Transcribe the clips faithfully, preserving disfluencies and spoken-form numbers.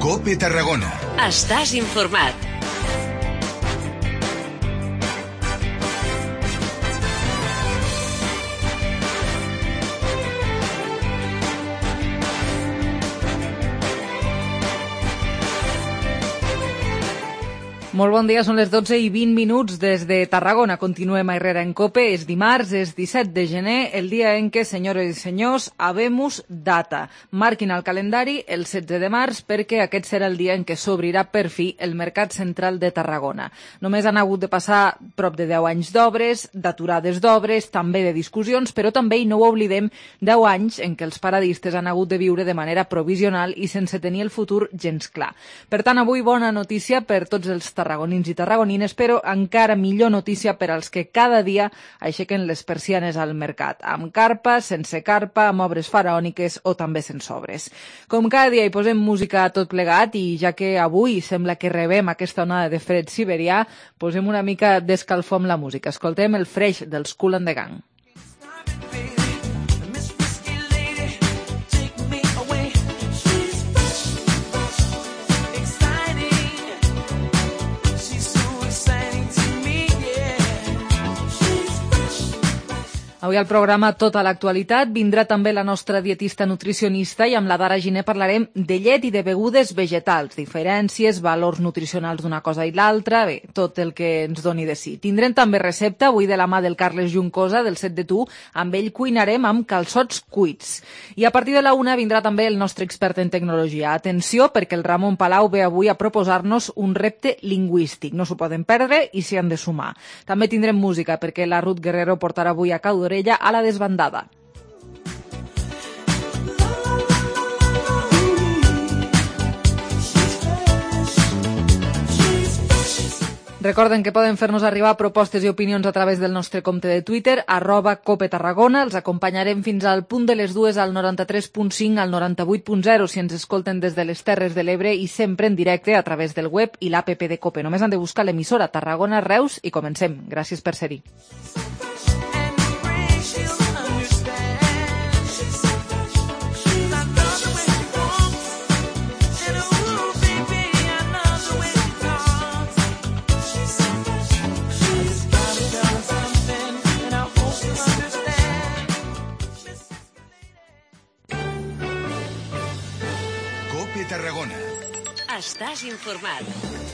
COPE Tarragona. Estàs informat. Molt bon dia, són les dotze i vint minuts des de Tarragona. Continuem a Herrera en COPE. És dimarts, és disset de gener, el dia en què, senyores i senyors, habemus data. Marquin al calendari el setze de març perquè aquest serà el dia en què s'obrirà per fi el Mercat Central de Tarragona. Només han hagut de passar prop de deu anys d'obres, d'aturades d'obres, també de discussions, però també, i no ho oblidem, deu anys en què els paradistes han hagut de viure de manera provisional i sense tenir el futur gens clar. Per tant, avui bona notícia per tots els tarragonins i tarragonines, però encara millor notícia per als que cada dia aixequen les persianes al mercat, amb carpa, sense carpa, amb obres faraòniques o també sense obres. Com cada dia hi posem música a tot plegat i ja que avui sembla que rebem aquesta onada de fred siberià, posem una mica d'escalfor amb la música. Escoltem el Fresh dels Kool and the Gang. Avui al programa Tota l'actualitat vindrà també la nostra dietista nutricionista i amb la Dara Giner parlarem de llet i de begudes vegetals, diferències, valors nutricionals d'una cosa i l'altra, bé, tot el que ens doni de si. Tindrem també recepta, avui de la mà del Carles Juncosa, del Set de Tu, amb ell cuinarem amb calçots cuits. I a partir de la una vindrà també el nostre expert en tecnologia. Atenció, perquè el Ramon Palau ve avui a proposar-nos un repte lingüístic. No s'ho poden perdre i s'hi han de sumar. També tindrem música, perquè la Ruth Guerrero portarà avui a Cau ella a la desbandada. Recorden que poden fer-nos arribar propostes i opinions a través del nostre compte de Twitter, arroba Cope Tarragona. Els acompanyarem fins al punt de les dues al noranta-tres punt cinc, al noranta-vuit punt zero, si ens escolten des de les Terres de l'Ebre i sempre en directe a través del web i l'app de Cope. Només han de buscar l'emissora Tarragona Reus i comencem. Gràcies per ser-hi. Tarragona. Estàs informat.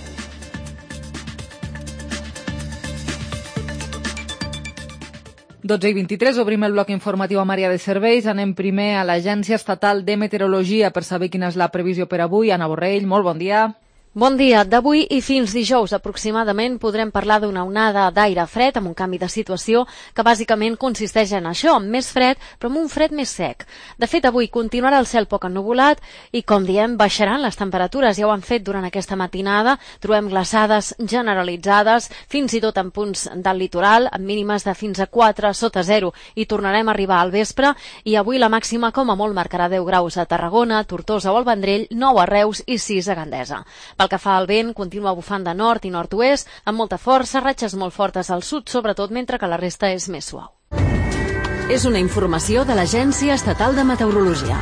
dotze i vint-i-tres, obrim el bloc informatiu amb àrea de serveis. Anem primer a l'Agència Estatal de Meteorologia per saber quina és la previsió per avui. Anna Borrell, molt bon dia. Bon dia. D'avui i fins dijous aproximadament podrem parlar d'una onada d'aire fred amb un canvi de situació que bàsicament consisteix en això, amb més fred però amb un fred més sec. De fet, avui continuarà el cel poc ennuvolat i, com diem, baixaran les temperatures. Ja ho han fet durant aquesta matinada. Trobem glaçades generalitzades, fins i tot en punts del litoral, amb mínimes de fins a quatre sota zero. I tornarem a arribar al vespre i avui la màxima com a molt marcarà deu graus a Tarragona, Tortosa o el Vendrell, nou a Reus i sis a Gandesa. Pel que fa al vent, continua bufant de nord i nord-oest, amb molta força, ratxes molt fortes al sud, sobretot, mentre que la resta és més suau. És una informació de l'Agència Estatal de Meteorologia.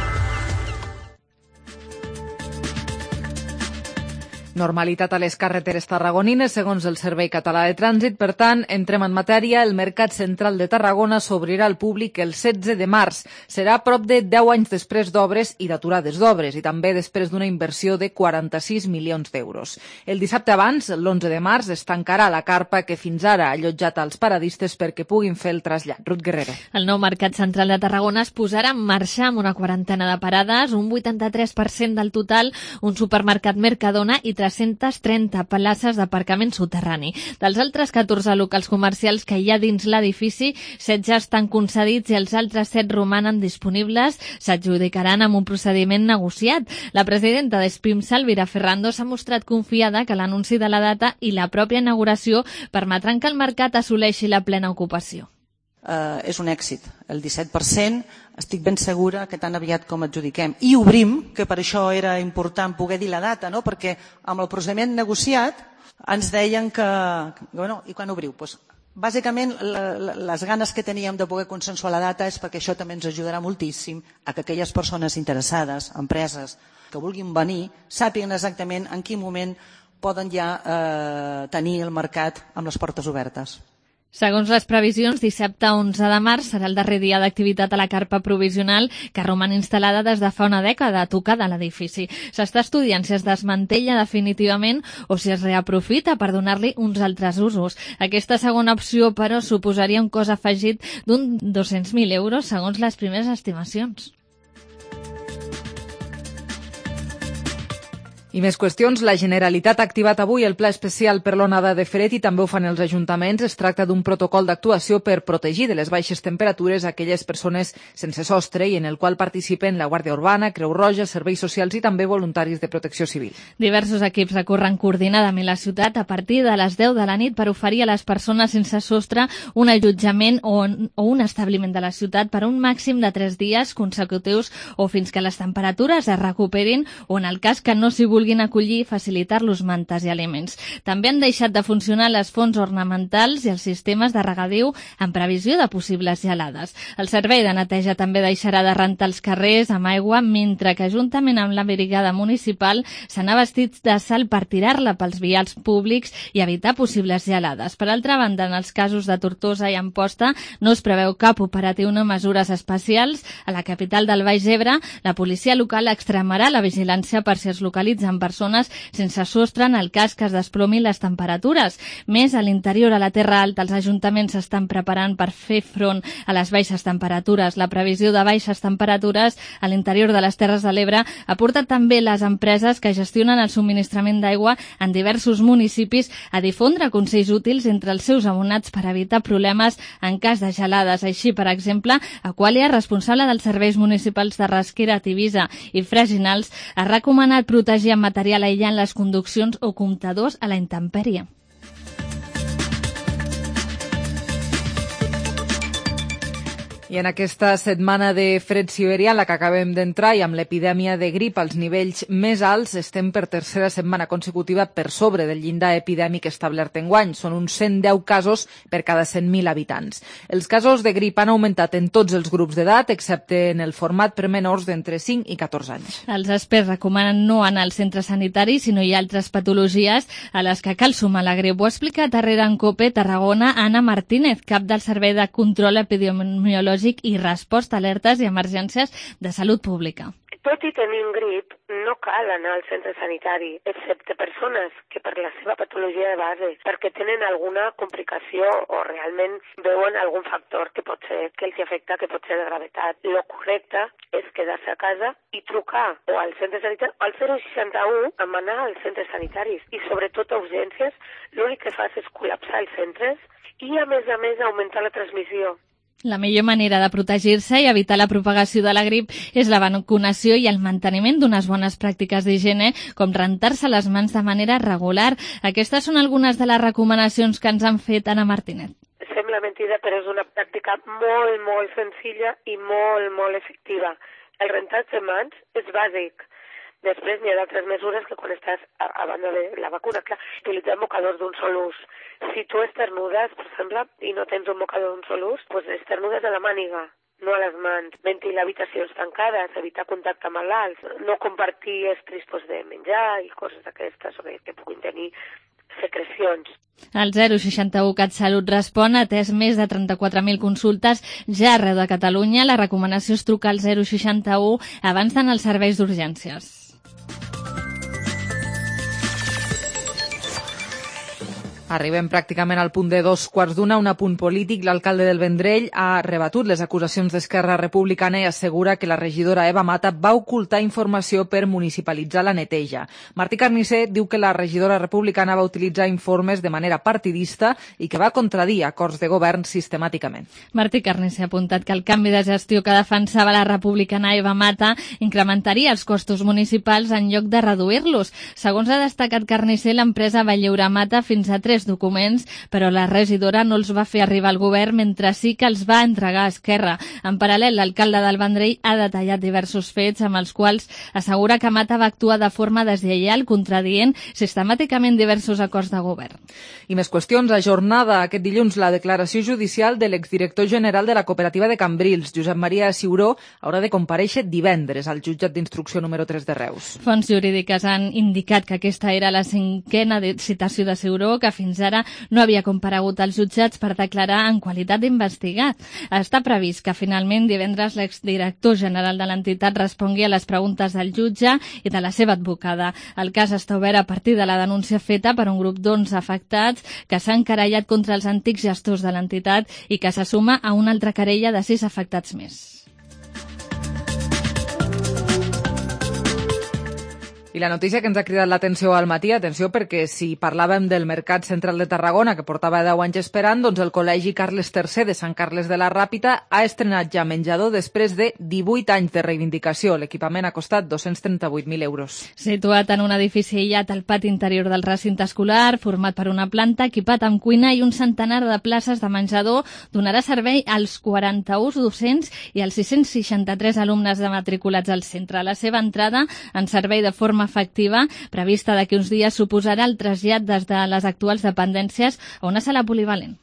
Normalitat a les carreteres tarragonines, segons el Servei Català de Trànsit. Per tant, entrem en matèria. El Mercat Central de Tarragona s'obrirà al públic el setze de març. Serà prop de deu anys després d'obres i d'aturades d'obres, i també després d'una inversió de quaranta-sis milions d'euros. El dissabte abans, l'onze de març, es tancarà la carpa que fins ara ha allotjat als paradistes perquè puguin fer el trasllat. Ruth Guerrero. El nou Mercat Central de Tarragona es posarà en marxa amb una quarantena de parades, un vuitanta-tres per cent del total, un supermercat Mercadona i tres-centes trenta places d'aparcament soterrani. Dels altres catorze locals comercials que hi ha dins l'edifici, set ja estan concedits i els altres set romanen disponibles, s'adjudicaran amb un procediment negociat. La presidenta d'Espimsa, Elvira Ferrando, s'ha mostrat confiada que l'anunci de la data i la pròpia inauguració permetran que el mercat assoleixi la plena ocupació. Uh, és un èxit, el disset per cent, estic ben segura que tan aviat com adjudiquem i obrim, que per això era important poder dir la data, no? Perquè amb el procediment negociat ens deien que, bueno, i quan obriu? Pues, bàsicament la, la, les ganes que teníem de poder consensuar la data és perquè això també ens ajudarà moltíssim a que aquelles persones interessades, empreses, que vulguin venir sàpiguen exactament en quin moment poden ja eh, tenir el mercat amb les portes obertes. Segons les previsions, dissabte onze de març serà el darrer dia d'activitat a la carpa provisional que roman instal·lada des de fa una dècada a tocar de l'edifici. S'està estudiant si es desmantella definitivament o si es reaprofita per donar-li uns altres usos. Aquesta segona opció, però, suposaria un cost afegit d'un dos-cents mil euros segons les primeres estimacions. I més qüestions. La Generalitat ha activat avui el pla especial per l'onada de fred i també ho fan els ajuntaments. Es tracta d'un protocol d'actuació per protegir de les baixes temperatures aquelles persones sense sostre i en el qual participen la Guàrdia Urbana, Creu Roja, serveis socials i també voluntaris de protecció civil. Diversos equips recorren coordinadament la ciutat a partir de les deu de la nit per oferir a les persones sense sostre un allotjament o un establiment de la ciutat per un màxim de tres dies consecutius o fins que les temperatures es recuperin o, en el cas que no s'hi vulgui vulguin acollir, facilitar-los mantes i aliments. També han deixat de funcionar les fonts ornamentals i els sistemes de regadiu en previsió de possibles gelades. El servei de neteja també deixarà de rentar els carrers amb aigua, mentre que juntament amb la brigada municipal s'han vestit de sal per tirar-la pels vials públics i evitar possibles gelades. Per altra banda, en els casos de Tortosa i Amposta no es preveu cap operatiu ni mesures especials. A la capital del Baix Ebre, la policia local extremarà la vigilància per si es localitzen persones sense sostre en el cas que es desplomin les temperatures. Més, a l'interior, a la Terra Alta, els ajuntaments s'estan preparant per fer front a les baixes temperatures. La previsió de baixes temperatures a l'interior de les Terres de l'Ebre ha portat també les empreses que gestionen el subministrament d'aigua en diversos municipis a difondre consells útils entre els seus abonats per evitar problemes en cas de gelades. Així, per exemple, Aqualia, responsable dels serveis municipals de Rasquera, Tivisa i Freginals, ha recomanat protegir amb material aïllant les conduccions o comptadors a la intempèrie. I en aquesta setmana de fred siberià en la que acabem d'entrar i amb l'epidèmia de grip als nivells més alts, estem per tercera setmana consecutiva per sobre del llindar epidèmic establert enguany. Són uns cent deu casos per cada cent mil habitants. Els casos de grip han augmentat en tots els grups d'edat, excepte en el format per menors d'entre cinc i catorze anys. Els experts recomanen no anar als centres sanitaris si no hi ha altres patologies a les que cal sumar la grip. Ho ha explicat darrere en COPE Tarragona Anna Martínez, cap del Servei de Control Epidemiològic i resposta a alertes i emergències de salut pública. Tot i tenir un grip, no cal anar al centre sanitari, excepte persones que per la seva patologia de base, perquè tenen alguna complicació o realment veuen algun factor que pot ser que els afecta, que pot ser de gravetat. Lo correcte és quedar-se a casa i trucar o al centre sanitari, al zero seixanta u, amb anar als centres sanitaris. I sobretot a urgències, l'únic que fas és col·lapsar els centres i, a més a més, augmentar la transmissió. La millor manera de protegir-se i evitar la propagació de la grip és la vacunació i el manteniment d'unes bones pràctiques d'higiene, com rentar-se les mans de manera regular. Aquestes són algunes de les recomanacions que ens han fet Anna Martínez. Sembla mentida, però és una pràctica molt, molt senzilla i molt, molt efectiva. El rentar-se mans és bàsic. Després n'hi ha d'altres mesures que quan estàs a, a banda de la vacuna, clar, utilitzar mocadors d'un sol ús. Si tu esternudes, per exemple, i no tens un mocador d'un sol ús, doncs esternudes a la màniga, no a les mans. Ventilar habitacions tancades, evitar contacte amb malalts, no compartir estris de menjar i coses d'aquestes que puguin tenir secrecions. El zero seixanta u CatSalut Respon ha atès més de trenta-quatre mil consultes ja arreu de Catalunya. La recomanació és trucar al zero seixanta u abans d'anar als serveis d'urgències. Arribem pràcticament al punt de dos quarts d'una, un apunt polític. L'alcalde del Vendrell ha rebatut les acusacions d'Esquerra Republicana i assegura que la regidora Eva Mata va ocultar informació per municipalitzar la neteja. Martí Carnicer diu que la regidora republicana va utilitzar informes de manera partidista i que va contradir acords de govern sistemàticament. Martí Carnicer ha apuntat que el canvi de gestió que defensava la republicana Eva Mata incrementaria els costos municipals en lloc de reduir-los. Segons ha destacat Carnicer, l'empresa va lliurar Mata fins a tres aquests documents, però la regidora no els va fer arribar al govern, mentre sí que els va entregar a Esquerra. En paral·lel, l'alcalde del Vendrell ha detallat diversos fets amb els quals assegura que Mata va actuar de forma deslleial, contradient sistemàticament diversos acords de govern. I més qüestions. Ajornada aquest dilluns la declaració judicial de l'exdirector general de la cooperativa de Cambrils, Josep Maria Ciuró, haurà de comparèixer divendres al jutjat d'instrucció número tres de Reus. Fonts jurídiques han indicat que aquesta era la cinquena citació de Ciuró, que fins ara no havia comparegut als jutjats per declarar en qualitat d'investigat. Està previst que finalment divendres l'exdirector general de l'entitat respongui a les preguntes del jutge i de la seva advocada. El cas està obert a partir de la denúncia feta per un grup d'onze afectats que s'han querellat contra els antics gestors de l'entitat i que se suma a una altra querella de sis afectats més. I la notícia que ens ha cridat l'atenció al matí, atenció perquè si parlàvem del Mercat Central de Tarragona, que portava deu anys esperant, doncs el Col·legi Carles tercer de Sant Carles de la Ràpita ha estrenat ja menjador després de divuit anys de reivindicació. L'equipament ha costat dos-cents trenta-vuit mil euros. Situat en un edifici aïllat al pati interior del recinte escolar, format per una planta, equipat amb cuina i un centenar de places de menjador, donarà servei als quaranta-u docents i als sis-cents seixanta-tres alumnes de matriculats al centre. La seva entrada en servei de forma efectiva, prevista d'aquí uns dies, suposarà el trasllat des de les actuals dependències a una sala polivalent.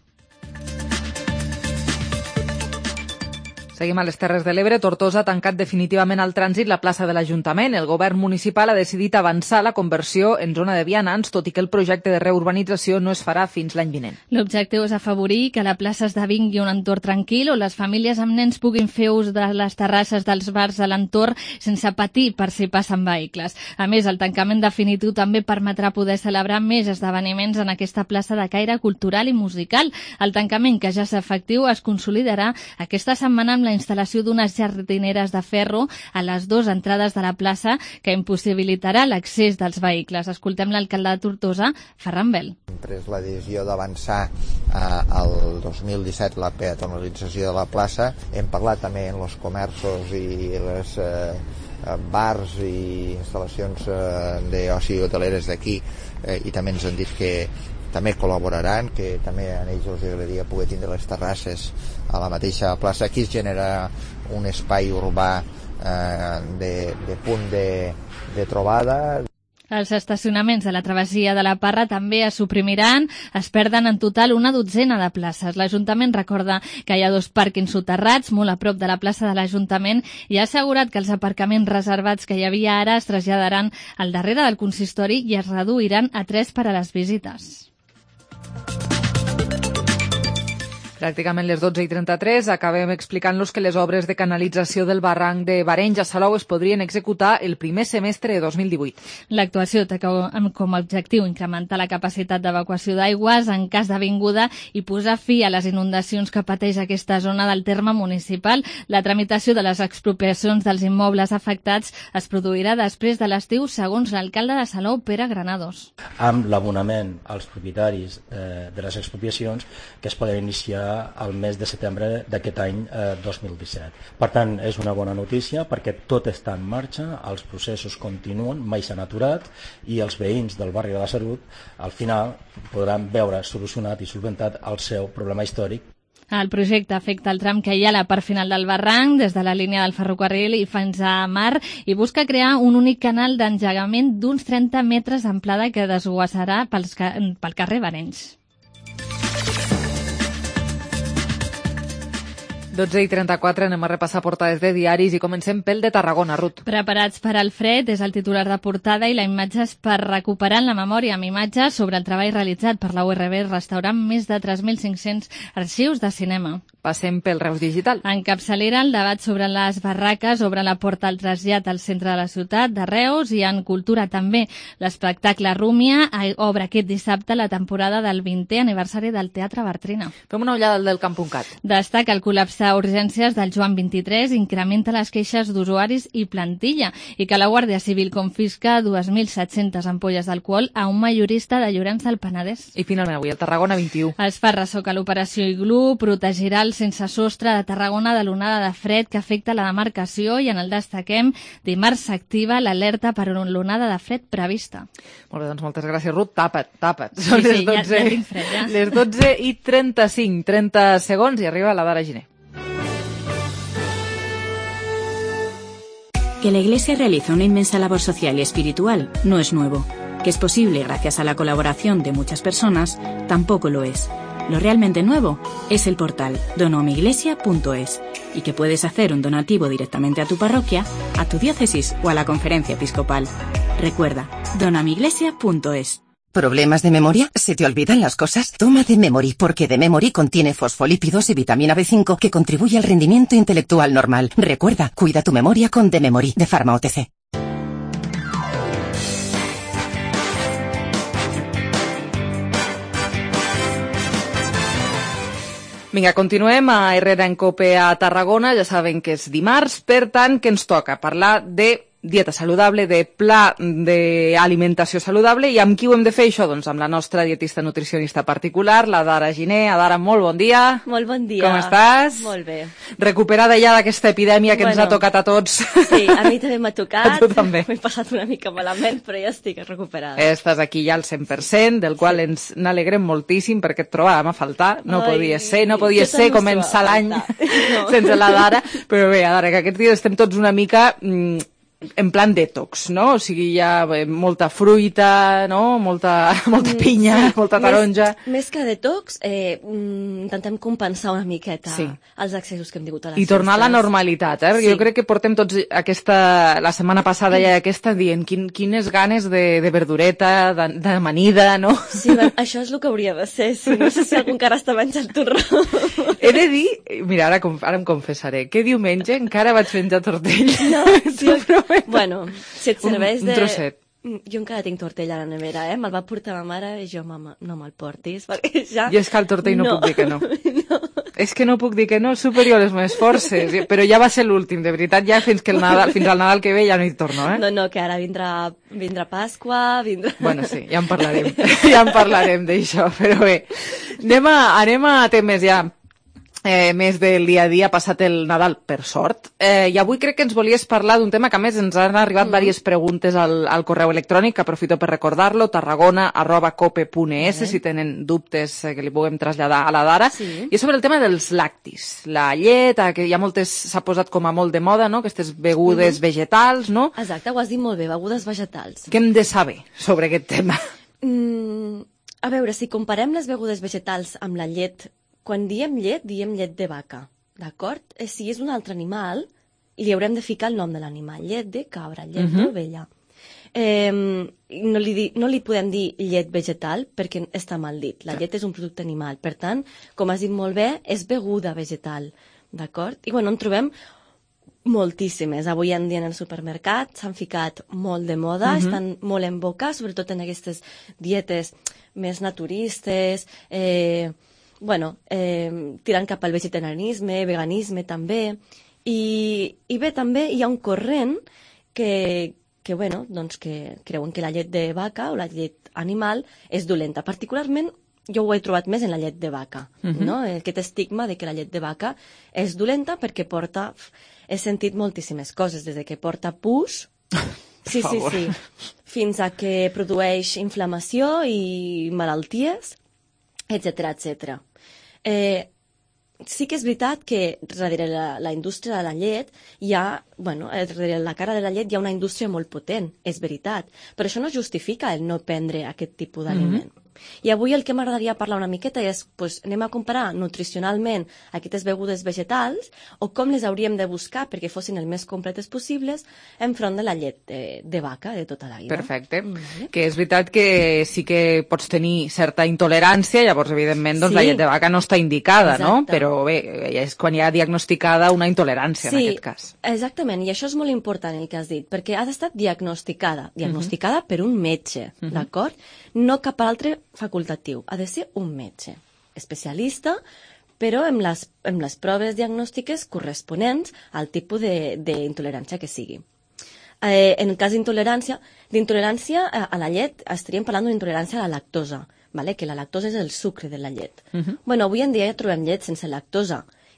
Seguim a les Terres de l'Ebre. Tortosa ha tancat definitivament al trànsit la plaça de l'Ajuntament. El govern municipal ha decidit avançar la conversió en zona de vianants, tot i que el projecte de reurbanització no es farà fins l'any vinent. L'objectiu és afavorir que la plaça esdevingui un entorn tranquil on les famílies amb nens puguin fer ús de les terrasses dels bars a l'entorn sense patir per si passen vehicles. A més, el tancament definitiu també permetrà poder celebrar més esdeveniments en aquesta plaça de caire cultural i musical. El tancament, que ja és efectiu, es consolidarà aquesta setmana amb la instal·lació d'unes jardineres de ferro a les dues entrades de la plaça que impossibilitarà l'accés dels vehicles. Escoltem l'alcalde de Tortosa, Ferran Bel. Hem pres la decisió d'avançar eh, el dos mil disset la peatonalització de la plaça. Hem parlat també en els comerços i les eh, bars i instal·lacions eh, d'oci hoteleres d'aquí eh, i també ens han dit que també col·laboraran, que també a ells els agradaria poder tindre les terrasses a la mateixa plaça. Aquí es genera un espai urbà eh, de, de punt de, de trobada. Els estacionaments de la travessia de la Parra també es suprimiran. Es perden en total una dotzena de places. L'Ajuntament recorda que hi ha dos pàrquings soterrats molt a prop de la plaça de l'Ajuntament i ha assegurat que els aparcaments reservats que hi havia ara es traslladaran al darrere del consistori i es reduiran a tres per a les visites. Pràcticament les dotze i trenta-tres acabem explicant-los que les obres de canalització del barranc de Barenys a Salou es podrien executar el primer semestre de dos mil divuit. L'actuació té com a objectiu incrementar la capacitat d'evacuació d'aigües en cas d'avinguda i posar fi a les inundacions que pateix aquesta zona del terme municipal. La tramitació de les expropiacions dels immobles afectats es produirà després de l'estiu, segons l'alcalde de Salou, Pere Granados. Amb l'abonament als propietaris eh, de les expropiacions que es poden iniciar al mes de setembre d'aquest any eh, dos mil disset. Per tant, és una bona notícia perquè tot està en marxa, els processos continuen, mai s'han aturat i els veïns del barri de la Salut al final podran veure solucionat i solventat el seu problema històric. El projecte afecta el tram que hi ha a la part final del barranc, des de la línia del ferrocarril i fins a mar, i busca crear un únic canal d'engegament d'uns trenta metres d'amplada que desguassarà pels, pel carrer Barenys. dotze i trenta-quatre, anem a repassar portades de diaris i comencem pel de Tarragona, Ruth. Preparats per al fred és el titular de portada i la imatge és per recuperar la memòria amb imatges sobre el treball realitzat per la U R B restaurant més de tres mil cinc-cents arxius de cinema. Passem pel Reus Digital. En capçalera, el debat sobre les barraques obre la porta al trasllat al centre de la ciutat de Reus i en cultura també. L'espectacle Rúmia obre aquest dissabte la temporada del vintè aniversari del Teatre Bartrina. Fem una ullada al del Camp punt cat. Destaca el col·lapse a urgències del Joan vint-i-tres, incrementa les queixes d'usuaris i plantilla i que la Guàrdia Civil confisca dos mil set-centes ampolles d'alcohol a un majorista de Llorenç del Penedès. I finalment avui el Tarragona vint-i-u. Es fa ressò que l'operació Iglú protegirà els litoral sense sostre de Tarragona de l'onada de fred que afecta la demarcació i en el destaquem dimarts s'activa l'alerta per l'onada de fred prevista. Molt bé, doncs moltes gràcies, Ruth. Tapa't, tapa't. Són Sí, les sí, ja, dotze, ja tinc fred, ja. les dotze i trenta-cinc, trenta segons i arriba la Dara Giner. Que la Iglesia realiza una inmensa labor social y espiritual no es nuevo. Que es posible gracias a la colaboración de muchas personas tampoco lo es. Lo realmente nuevo es el portal donoamiglesia punto es y que puedes hacer un donativo directamente a tu parroquia, a tu diócesis o a la conferencia episcopal. Recuerda, donoamiglesia punto es. ¿Problemas de memoria? ¿Se te olvidan las cosas? Toma de Memory, porque de Memory contiene fosfolípidos y vitamina B cinco que contribuye al rendimiento intelectual normal. Recuerda, cuida tu memoria con de Memory, de Pharma O T C. Vinga, continuem a Herrera en Cope a Tarragona. Ja saben que és dimarts, per tant, que ens toca parlar de dieta saludable, de pla d'alimentació saludable. I amb qui ho hem de fer, això? Doncs amb la nostra dietista nutricionista particular, la Dara Giner. Dara, molt bon dia. Molt bon dia. Com estàs? Molt bé. Recuperada ja d'aquesta epidèmia que bueno, ens ha tocat a tots. Sí, a mi també m'ha tocat. A tu també. M'he passat una mica malament, però ja estic recuperada. Estàs aquí ja al cent per cent, del qual sí. ens n'alegrem moltíssim perquè et trobàvem a faltar. No Ai, podia ser, no podia ser començar l'any no. sense la Dara. Però bé, Dara, que aquests dies estem tots una mica... Mm, en plan detox, no? O sigui, hi ha bé, molta fruita, no? Molta, molta pinya, sí. molta taronja... Més, més que detox, eh, intentem compensar una miqueta sí. els accessos que hem tingut a les I tornar festes. a la normalitat, eh? Sí. Jo crec que portem tots aquesta... La setmana passada ja aquesta dient quin, quines ganes de, de verdureta, de, de amanida, no? Sí, ben, això és el que hauria de ser, sí. No sé si algú encara està menjant torró. He de dir, mira, ara, ara em confessaré, que diumenge encara vaig menjar tortell. No, sí, bueno, si et serveix un, un de... trosset. Jo encara tinc tortell a la nevera, eh? Me'l va portar ma mare i jo, mama, no me'l portis, perquè ja... Jo és que al tortell no, no puc dir que no. no. És que no puc dir que no, és superior a les meves forces. Però ja va ser l'últim, de veritat, ja fins, que el Nadal, fins al Nadal que ve ja no hi torno, eh? No, no, que ara vindrà, vindrà Pasqua, vindrà... Bueno, sí, ja en parlarem, ja en parlarem d'això, però bé. Anem a, anem a temes ja... Eh, més del dia a dia, passat el Nadal, per sort. Eh, I avui crec que ens volies parlar d'un tema que, a més, ens han arribat mm. diverses preguntes al, al correu electrònic, que aprofito per recordar-lo, tarragona arroba cope punt es, mm. si tenen dubtes eh, que li puguem traslladar a la Dara. Sí. I sobre el tema dels lactis. La llet, que hi ha moltes, s'ha posat com a molt de moda, no?, aquestes begudes mm. vegetals, no? Exacte, ho has dit molt bé, begudes vegetals. Què hem de saber sobre aquest tema? Mm, a veure, si comparem les begudes vegetals amb la llet, quan diem llet, diem llet de vaca, d'acord? Si és un altre animal, li haurem de ficar el nom de l'animal. Llet de cabra, llet uh-huh. d'ovella. Eh, no, li, no li podem dir llet vegetal perquè està mal dit. La llet és un producte animal. Per tant, com has dit molt bé, és beguda vegetal, d'acord? I bueno, en trobem moltíssimes. Avui en dia en el supermercat s'han ficat molt de moda, uh-huh. estan molt en boca, sobretot en aquestes dietes més naturistes, eh, bueno, eh, tirant cap al vegetarianisme, veganisme també, i, i bé, també hi ha un corrent que, que, bueno, doncs que creuen que la llet de vaca o la llet animal és dolenta. Particularment, jo ho he trobat més en la llet de vaca, uh-huh. no? Aquest estigma de que la llet de vaca és dolenta perquè porta... He sentit moltíssimes coses, des de que porta pus, sí, sí, sí, fins a que produeix inflamació i malalties, etcètera, etcètera. Eh, sí que és veritat que darrere la, la indústria de la llet hi ha, bueno, darrere la cara de la llet hi ha una indústria molt potent, és veritat, però això no justifica el no prendre aquest tipus d'aliment. Mm-hmm. I avui el que m'agradaria parlar una miqueta és, pues, anem a comparar nutricionalment aquestes begudes vegetals o com les hauríem de buscar perquè fossin el més completes possibles enfront de la llet de, de vaca de tota la vida. Perfecte. Mm-hmm. Que és veritat que sí que pots tenir certa intolerància, llavors, evidentment, doncs sí. La llet de vaca no està indicada, exacte. No? Però bé, és quan hi ha diagnosticada una intolerància, sí, en aquest cas. Exactament, i això és molt important el que has dit, perquè ha d'estar diagnosticada, diagnosticada mm-hmm. per un metge, mm-hmm. d'acord? No cap altre facultatiu, ha de ser un metge especialista, però amb les, amb les proves diagnòstiques corresponents al tipus d'intolerància que sigui. Eh, en el cas d'intolerància, d'intolerància a, a la llet estaríem parlant d'intolerància a la lactosa, vale? Que la lactosa és el sucre de la llet. Uh-huh. Bueno, avui en dia ja trobem llet sense lactosa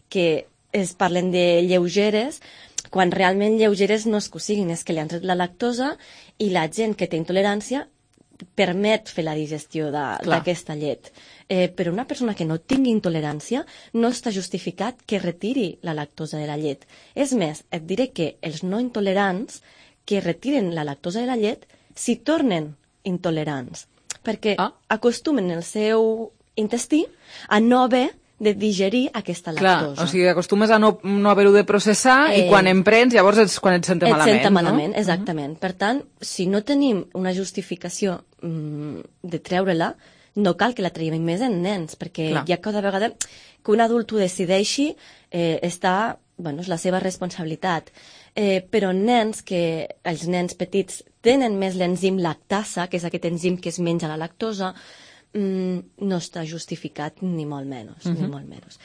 que es parlen de lleugeres, quan realment lleugeres no és que ho siguin, és que li han tret la lactosa i la gent que té intolerància permet fer la digestió d'aquesta llet. Eh, però una persona que no tingui intolerància no està justificat que retiri la lactosa de la llet. És més, et diré que els no intolerants que retiren la lactosa de la llet s'hi tornen intolerants, perquè ah. acostumen el seu intestí a no haver de digerir aquesta lactosa. Clar, o sigui, acostumes a no, no haver-ho de processar eh, i quan en prens, llavors és quan et senta et malament. Et senta malament, no? exactament. Uh -huh. Per tant, si no tenim una justificació mm, de treure-la, no cal que la traiem més en nens, perquè Clar. ja cada vegada que un adult ho decideixi eh, està, bueno, és la seva responsabilitat. Eh, però nens que, els nens petits tenen més l'enzim lactasa, que és aquest enzim que es menja la lactosa, mm, no està justificat ni molt menys. Uh -huh. ni molt menys.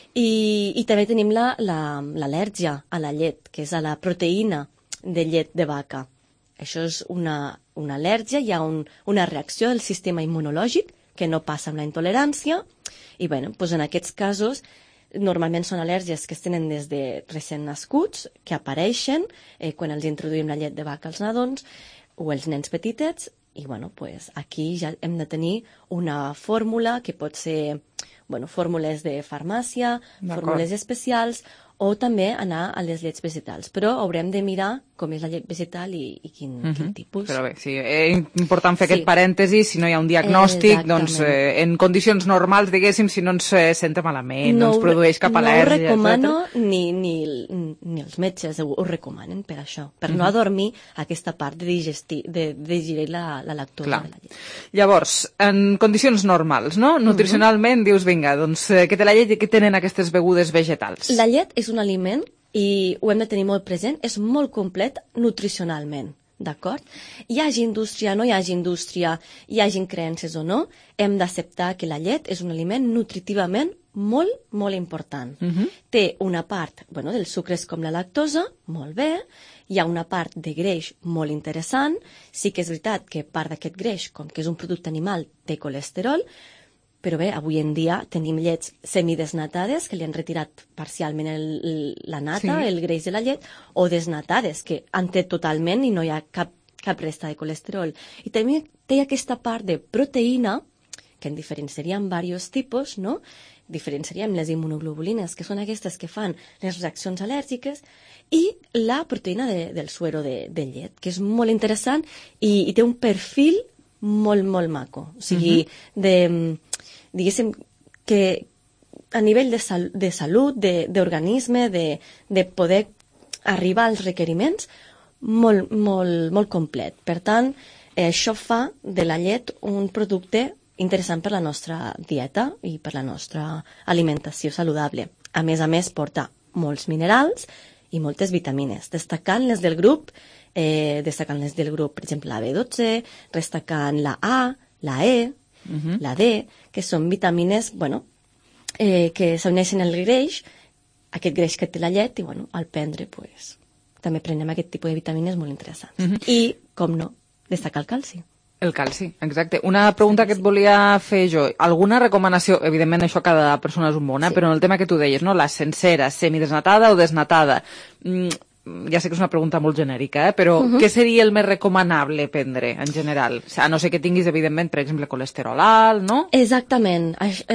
I, i també tenim l'al·lèrgia la, la, a la llet, que és a la proteïna de llet de vaca. Això és una, una al·lèrgia, hi ha un, una reacció del sistema immunològic que no passa amb la intolerància, i bueno, doncs en aquests casos normalment són al·lèrgies que es tenen des de recent nascuts, que apareixen eh, quan els introduïm la llet de vaca als nadons o els nens petitets, i bueno, pues aquí ja hem de tenir una fórmula que pot ser, bueno, fórmules de farmàcia, fórmules especials, o també anar a les llets vegetals. Però haurem de mirar com és la llet vegetal i, i quin, uh-huh. quin tipus. Però bé, sí, és important fer sí. aquest parèntesi, si no hi ha un diagnòstic, Exactament. doncs eh, en condicions normals, diguéssim, si no ens eh, senta malament, no, no ens produeix cap al·lèrgia, No ho recomano, ni, ni, ni els metges ho, ho recomanen per això, per uh-huh. no adormir aquesta part de, digesti, de, de digerir la, la lactosa Clar. de la llet. Llavors, en condicions normals, no? Nutricionalment, uh-huh. dius, vinga, doncs, eh, què té la llet i què tenen aquestes begudes vegetals? La llet és un aliment, i ho hem de tenir molt present, és molt complet nutricionalment, d'acord? Hi hagi indústria, no hi hagi indústria, hi hagin creences o no, hem d'acceptar que la llet és un aliment nutritivament molt, molt important. Uh-huh. Té una part, bueno, dels sucres com la lactosa, molt bé, hi ha una part de greix molt interessant, sí que és veritat que part d'aquest greix, com que és un producte animal, té colesterol, però bé, avui en dia tenim llets semidesnatades que li han retirat parcialment el, la nata, sí. el greix de la llet, o desnatades, que han tret totalment i no hi ha cap, cap resta de colesterol. I també té aquesta part de proteïna, que en diferenciaríem diversos tipus, no? Diferenciaríem les immunoglobulines, que són aquestes que fan les reaccions al·lèrgiques, i la proteïna de, del suero de, de llet, que és molt interessant i, i té un perfil molt, molt maco. O sigui, uh-huh. de... diguéssim, que a nivell de, sal, de salut, d'organisme, de, de, de poder arribar als requeriments, molt, molt, molt complet. Per tant, eh, això fa de la llet un producte interessant per la nostra dieta i per la nostra alimentació saludable. A més a més, porta molts minerals i moltes vitamines, destacant les del grup, eh, destacant les del grup, per exemple, la B dotze, destacant la A, la E, Uh-huh. la D, que són vitamines, bueno, eh, que s'uneixen al greix, aquest greix que té la llet, i bueno, al prendre, pues, també prenem aquest tipus de vitamines molt interessants. Uh-huh. I, com no, destacar el calci. El calci, exacte. Una pregunta que et volia fer jo. Alguna recomanació, evidentment això cada persona és un món, eh? sí. però en el tema que tu deies, no? La sencera, semidesnatada o desnatada, mm, ja sé que és una pregunta molt genèrica, eh? però uh-huh. què seria el més recomanable prendre en general? O sigui, a no ser que tinguis, evidentment, per exemple, colesterol alt, no? Exactament.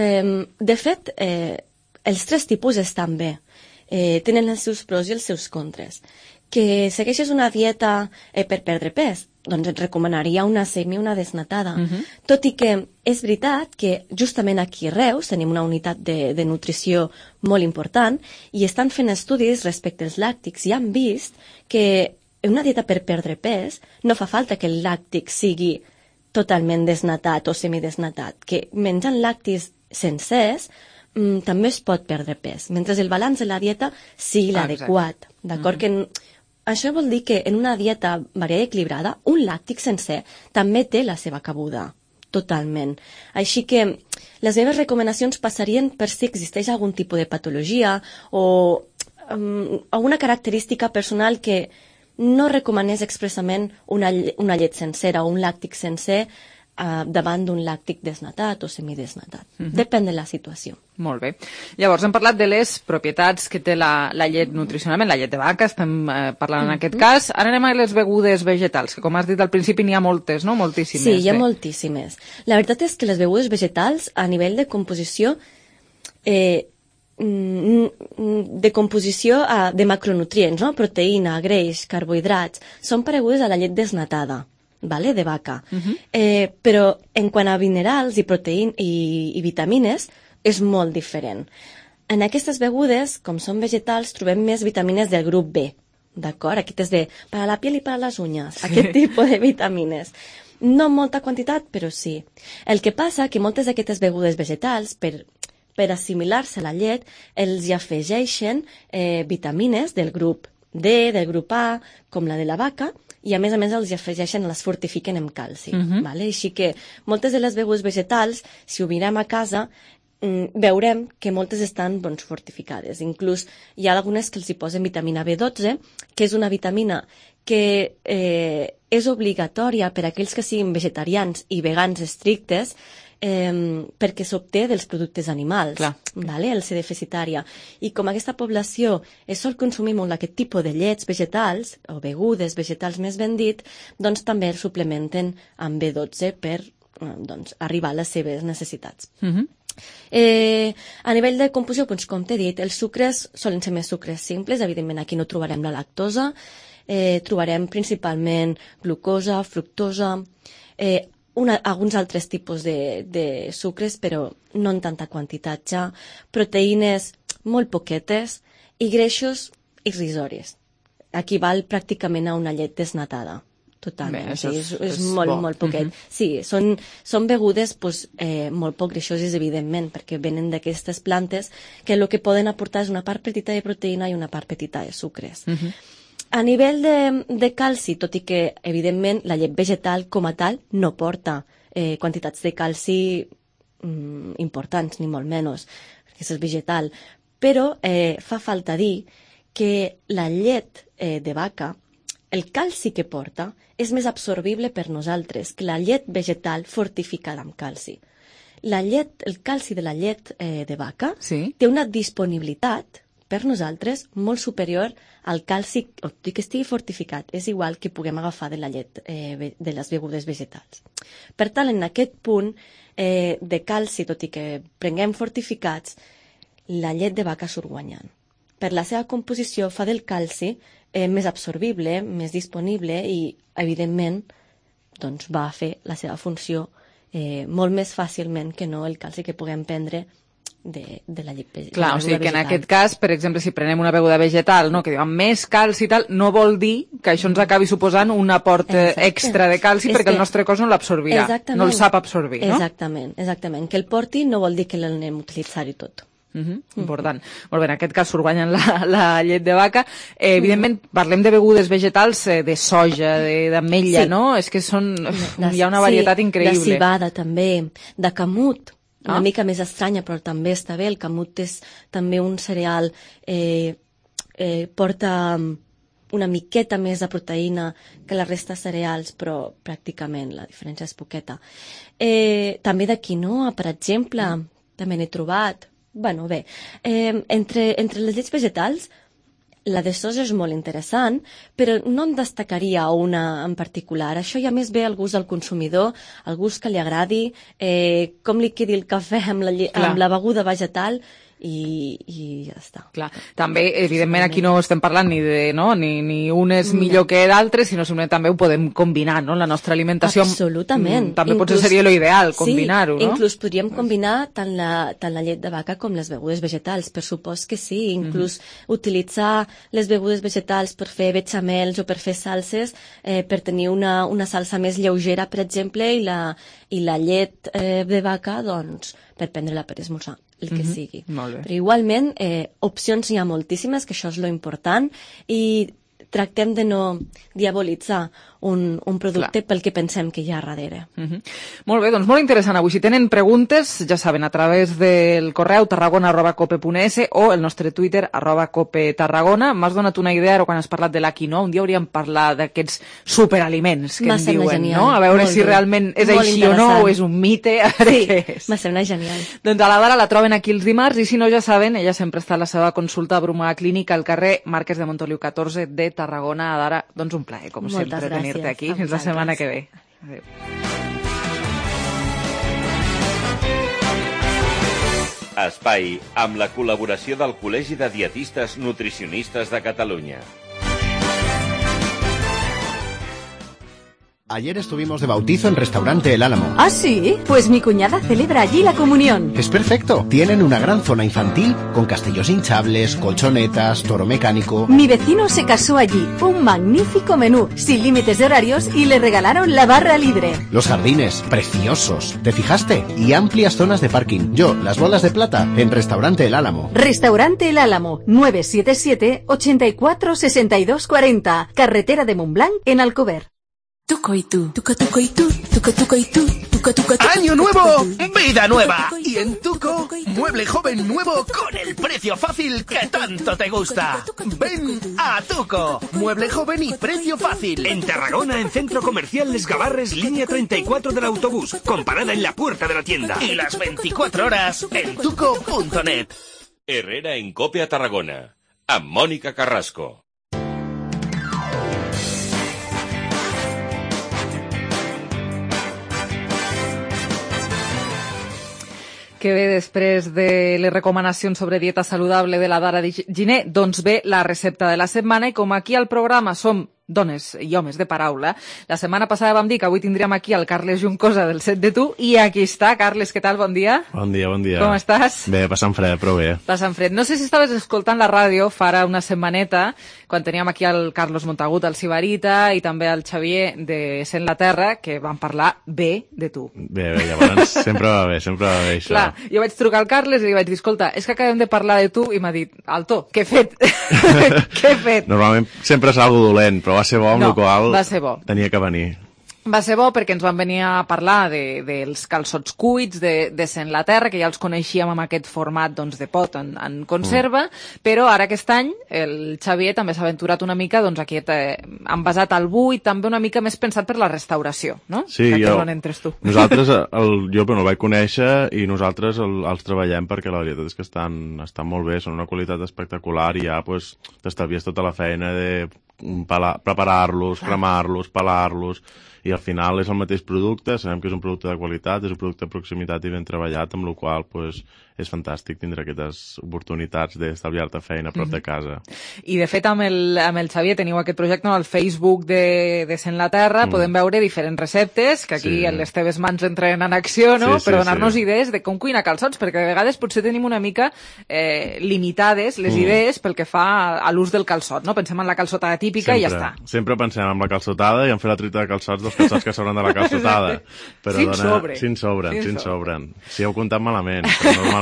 De fet, eh, els tres tipus estan bé. Eh, tenen els seus pros i els seus contres. Que segueixes una dieta eh, per perdre pes, doncs et recomanaria una semi, una desnatada. Uh-huh. Tot i que és veritat que justament aquí a Reus tenim una unitat de, de nutrició molt important i estan fent estudis respecte als làctics i han vist que en una dieta per perdre pes no fa falta que el làctic sigui totalment desnatat o semidesnatat, que menjant làctics sencers mm, també es pot perdre pes, mentre el balanç de la dieta sigui ah, l'adequat. D'acord? Uh-huh. Que això vol dir que en una dieta variada i equilibrada, un làctic sencer també té la seva cabuda, totalment. Així que les meves recomanacions passarien per si existeix algun tipus de patologia o um, alguna característica personal que no recomanés expressament una, una llet sencera o un làctic sencer uh, davant d'un làctic desnatat o semidesnatat. Uh-huh. Depèn de la situació. Molt bé. Llavors, hem parlat de les propietats que té la, la llet nutricionalment, la llet de vaca, estem eh, parlant en aquest cas. Ara anem a les begudes vegetals, que com has dit al principi n'hi ha moltes, no? Moltíssimes. Sí, hi ha bé. moltíssimes. La veritat és que les begudes vegetals, a nivell de composició, eh, de composició de macronutrients, no? Proteïna, greix, carbohidrats, són paregudes a la llet desnatada, vale? De vaca. Uh-huh. eh, però en quant a minerals i proteïn i, i vitamines, és molt diferent. En aquestes begudes, com són vegetals, trobem més vitamines del grup B, d'acord? Aquest és de para la piel i para les uñas, sí. Aquest tipus de vitamines. No en molta quantitat, però sí. El que passa que moltes d'aquestes begudes vegetals, per, per assimilar-se a la llet, els hi afegeixen eh, vitamines del grup D, del grup A, com la de la vaca, i a més a més els hi afegeixen, les fortifiquen amb calci. Uh-huh. Vale? Així que moltes de les begudes vegetals, si ho mirem a casa, veurem que moltes estan doncs, fortificades. Inclús hi ha algunes que els hi posen vitamina B dotze, que és una vitamina que eh, és obligatòria per a aquells que siguin vegetarians i vegans estrictes, eh, perquè s'obté dels productes animals, vale? El ser deficitària. I com aquesta població es sol consumir molt aquest tipus de llets vegetals, o begudes vegetals més ben dit, doncs també els suplementen amb B dotze per eh, doncs, arribar a les seves necessitats. Uh-huh. Eh, a nivell de composició, doncs, com t'he dit, els sucres solen ser més sucres simples, evidentment aquí no trobarem la lactosa, eh, trobarem principalment glucosa, fructosa, eh, una, alguns altres tipus de, de sucres, però no en tanta quantitat ja, proteïnes molt poquetes i greixos irrisoris. Equival pràcticament a una llet desnatada. Totalment, bé, sí, és, és, és molt, bo. molt poquet. Uh-huh. Sí, són, són begudes pues, eh, molt poc greixoses, evidentment, perquè venen d'aquestes plantes que el que poden aportar és una part petita de proteïna i una part petita de sucres. Uh-huh. A nivell de, de calci, tot i que, evidentment, la llet vegetal com a tal no porta eh, quantitats de calci mm, importants, ni molt menys, perquè és vegetal, però eh, fa falta dir que la llet eh, de vaca, el calci que porta és més absorbible per nosaltres que la llet vegetal fortificada amb calci. La llet, el calci de la llet eh, de vaca sí. té una disponibilitat per nosaltres molt superior al calci, o que estigui fortificat. És igual que puguem agafar de la llet eh, de les begudes vegetals. Per tant, en aquest punt eh, de calci, tot i que prenguem fortificats, la llet de vaca surt guanyant. Per la seva composició fa del calci eh, més absorbible, més disponible i, evidentment, doncs, va a fer la seva funció eh, molt més fàcilment que no el calci que puguem prendre de, de la llet vegetal. Clar, o sigui que en aquest cas, per exemple, si prenem una beguda vegetal, no, que diu amb més calci i tal, no vol dir que això ens acabi suposant un aport Exacte. extra de calci és perquè que... el nostre cos no l'absorbirà, no el sap absorbir, no? Exactament, exactament. Que el porti no vol dir que l'anem a utilitzar-hi tot. Uh-huh, important. Uh-huh. Molt bé, en aquest cas surt guanyant la, la llet de vaca. Eh, evidentment, uh-huh. parlem de begudes vegetals eh, de soja, d'ametlla, sí. no? És que són... De, hi ha una varietat sí, increïble. De civada, també. De camut. Una ah. mica més estranya, però també està bé. El camut és també un cereal... Eh, eh, porta una miqueta més de proteïna que la resta de cereals, però pràcticament la diferència és poqueta. Eh, també de quinoa, per exemple, mm. també n'he trobat... Bueno, bé, eh, entre, entre les llets vegetals, la de soja és molt interessant, però no en destacaria una en particular. Això ja més ve al gust del consumidor, al gust que li agradi, eh, com li quedi el cafè amb la, amb la beguda vegetal, i, i ja està. Clar. També, evidentment, aquí no estem parlant ni de, no, ni, ni un és millor que d'altres, sinó simplement també ho podem combinar, no? La nostra alimentació... Absolutament. També inclús, potser seria l'ideal, combinar-ho, sí, no? Inclús podríem combinar tant la, tant la llet de vaca com les begudes vegetals, per supost que sí. Inclús mm-hmm. utilitzar les begudes vegetals per fer bechamels o per fer salses, eh, per tenir una, una salsa més lleugera, per exemple, i la, i la llet eh, de vaca, doncs, per prendre-la per esmorzar, el que mm-hmm. sigui. Però igualment, eh, opcions n'hi ha moltíssimes, que això és lo important, i tractem de no diabolitzar un, un producte Clar. pel que pensem que hi ha darrere. Uh-huh. Molt bé, doncs molt interessant avui. Si tenen preguntes, ja saben, a través del correu tarragona arroba cope punt es o el nostre Twitter arroba cope tarragona. M'has donat una idea ara quan has parlat de la quinoa. Un dia hauríem parlat d'aquests superaliments que m'ha en diuen, genial. no? A veure molt si bé. realment és molt així o no, o és un mite, a veure sí, què és. M'ha semblat genial. Doncs a la Dara la troben aquí els dimarts i si no ja saben, ella sempre està a la seva consulta a Bruma Clínica al carrer Marquès de Montoliu catorze de Tarragona. Dara, doncs un plaer, com Moltes sempre, tenir-te gràcies. aquí. Fins la setmana que ve. Adéu. Espai amb la col·laboració del Col·legi de Dietistes Nutricionistes de Catalunya. Ayer estuvimos de bautizo en Restaurante El Álamo. ¿Ah, sí? Pues mi cuñada celebra allí la comunión. Es perfecto. Tienen una gran zona infantil con castillos hinchables, colchonetas, toro mecánico. Mi vecino se casó allí. Un magnífico menú, sin límites de horarios y le regalaron la barra libre. Los jardines, preciosos. ¿Te fijaste? Y amplias zonas de parking. Yo, las bolas de plata, en Restaurante El Álamo. Restaurante El Álamo, nueve siete siete, ochenta y cuatro, sesenta y dos cuarenta. Carretera de Montblanc, en Alcover. Tuco y tú, tuco, tuco y tú, tuco, tuco y tú, tuco, tuco, tuco. ¡Año nuevo! ¡Vida nueva! Y en Tuco, mueble joven nuevo con el precio fácil que tanto te gusta. Ven a Tuco, mueble joven y precio fácil. En Tarragona, en Centro Comercial Les Gavarres, línea treinta y cuatro del autobús, con parada en la puerta de la tienda. Y las veinticuatro horas en tuco punto net. Herrera en Cope a Tarragona, amb Mònica Carrasco. Que bé, després de les recomanacions sobre dieta saludable de la Dara Giner, doncs ve la recepta de la setmana i com aquí al programa som dones i homes de paraula, la setmana passada vam dir que avui tindríem aquí el Carles Juncosa del Set de Tu i aquí està. Carles, què tal? Bon dia. Bon dia, bon dia. Com estàs? Bé, passant fred, però bé. Passant fred. No sé si estaves escoltant la ràdio fa ara una setmaneta, quan teníem aquí el Carlos Montagut, el Sibarita, i també el Xavier de Sent la Terra, que van parlar bé de tu. Bé, bé, llavors sempre va bé, sempre va bé això. Clar, jo vaig trucar al Carles i li vaig dir, escolta, és que acabem de parlar de tu, i m'ha dit, Alto, què he fet? Què he fet? Normalment sempre és algo dolent, però va ser bo, amb no, el qual va ser bo. Tenia que venir. Va ser bo perquè ens van venir a parlar de, dels calçots cuits, de, de Sent la Terra, que ja els coneixíem amb aquest format doncs, de pot en, en conserva, mm. però ara aquest any el Xavier també s'ha aventurat una mica doncs, aquest eh, envasat al buit, també una mica més pensat per la restauració, no? Sí, que jo, on entres tu. Nosaltres, el, jo bueno, el vaig conèixer i nosaltres el, els treballem perquè la veritat és que estan, estan molt bé, són una qualitat espectacular i ja pues, t'estalvies tota la feina de preparar-los, cremar-los, pelar-los, i al final és el mateix producte, sabem que és un producte de qualitat, és un producte de proximitat i ben treballat, amb la qual pues, és fantàstic tindre aquestes oportunitats d'estalviar-te feina a prop de casa. I de fet amb el, amb el Xavier teniu aquest projecte al Facebook de, de Sent la Terra, mm. podem veure diferents receptes, que aquí sí. les teves mans entren en acció, no? Sí, sí, per donar-nos sí. idees de com cuinar calçots, perquè de vegades potser tenim una mica eh, limitades les mm. idees pel que fa a l'ús del calçot, no? Pensem en la calçotada típica sempre, i ja està. Sempre pensem en la calçotada i en fer la truita de calçots dels calçots que sobren de la calçotada. Però sin dona... sobre. Sin sobren, sin, sin sobren. Si heu comptat malament, però normalment...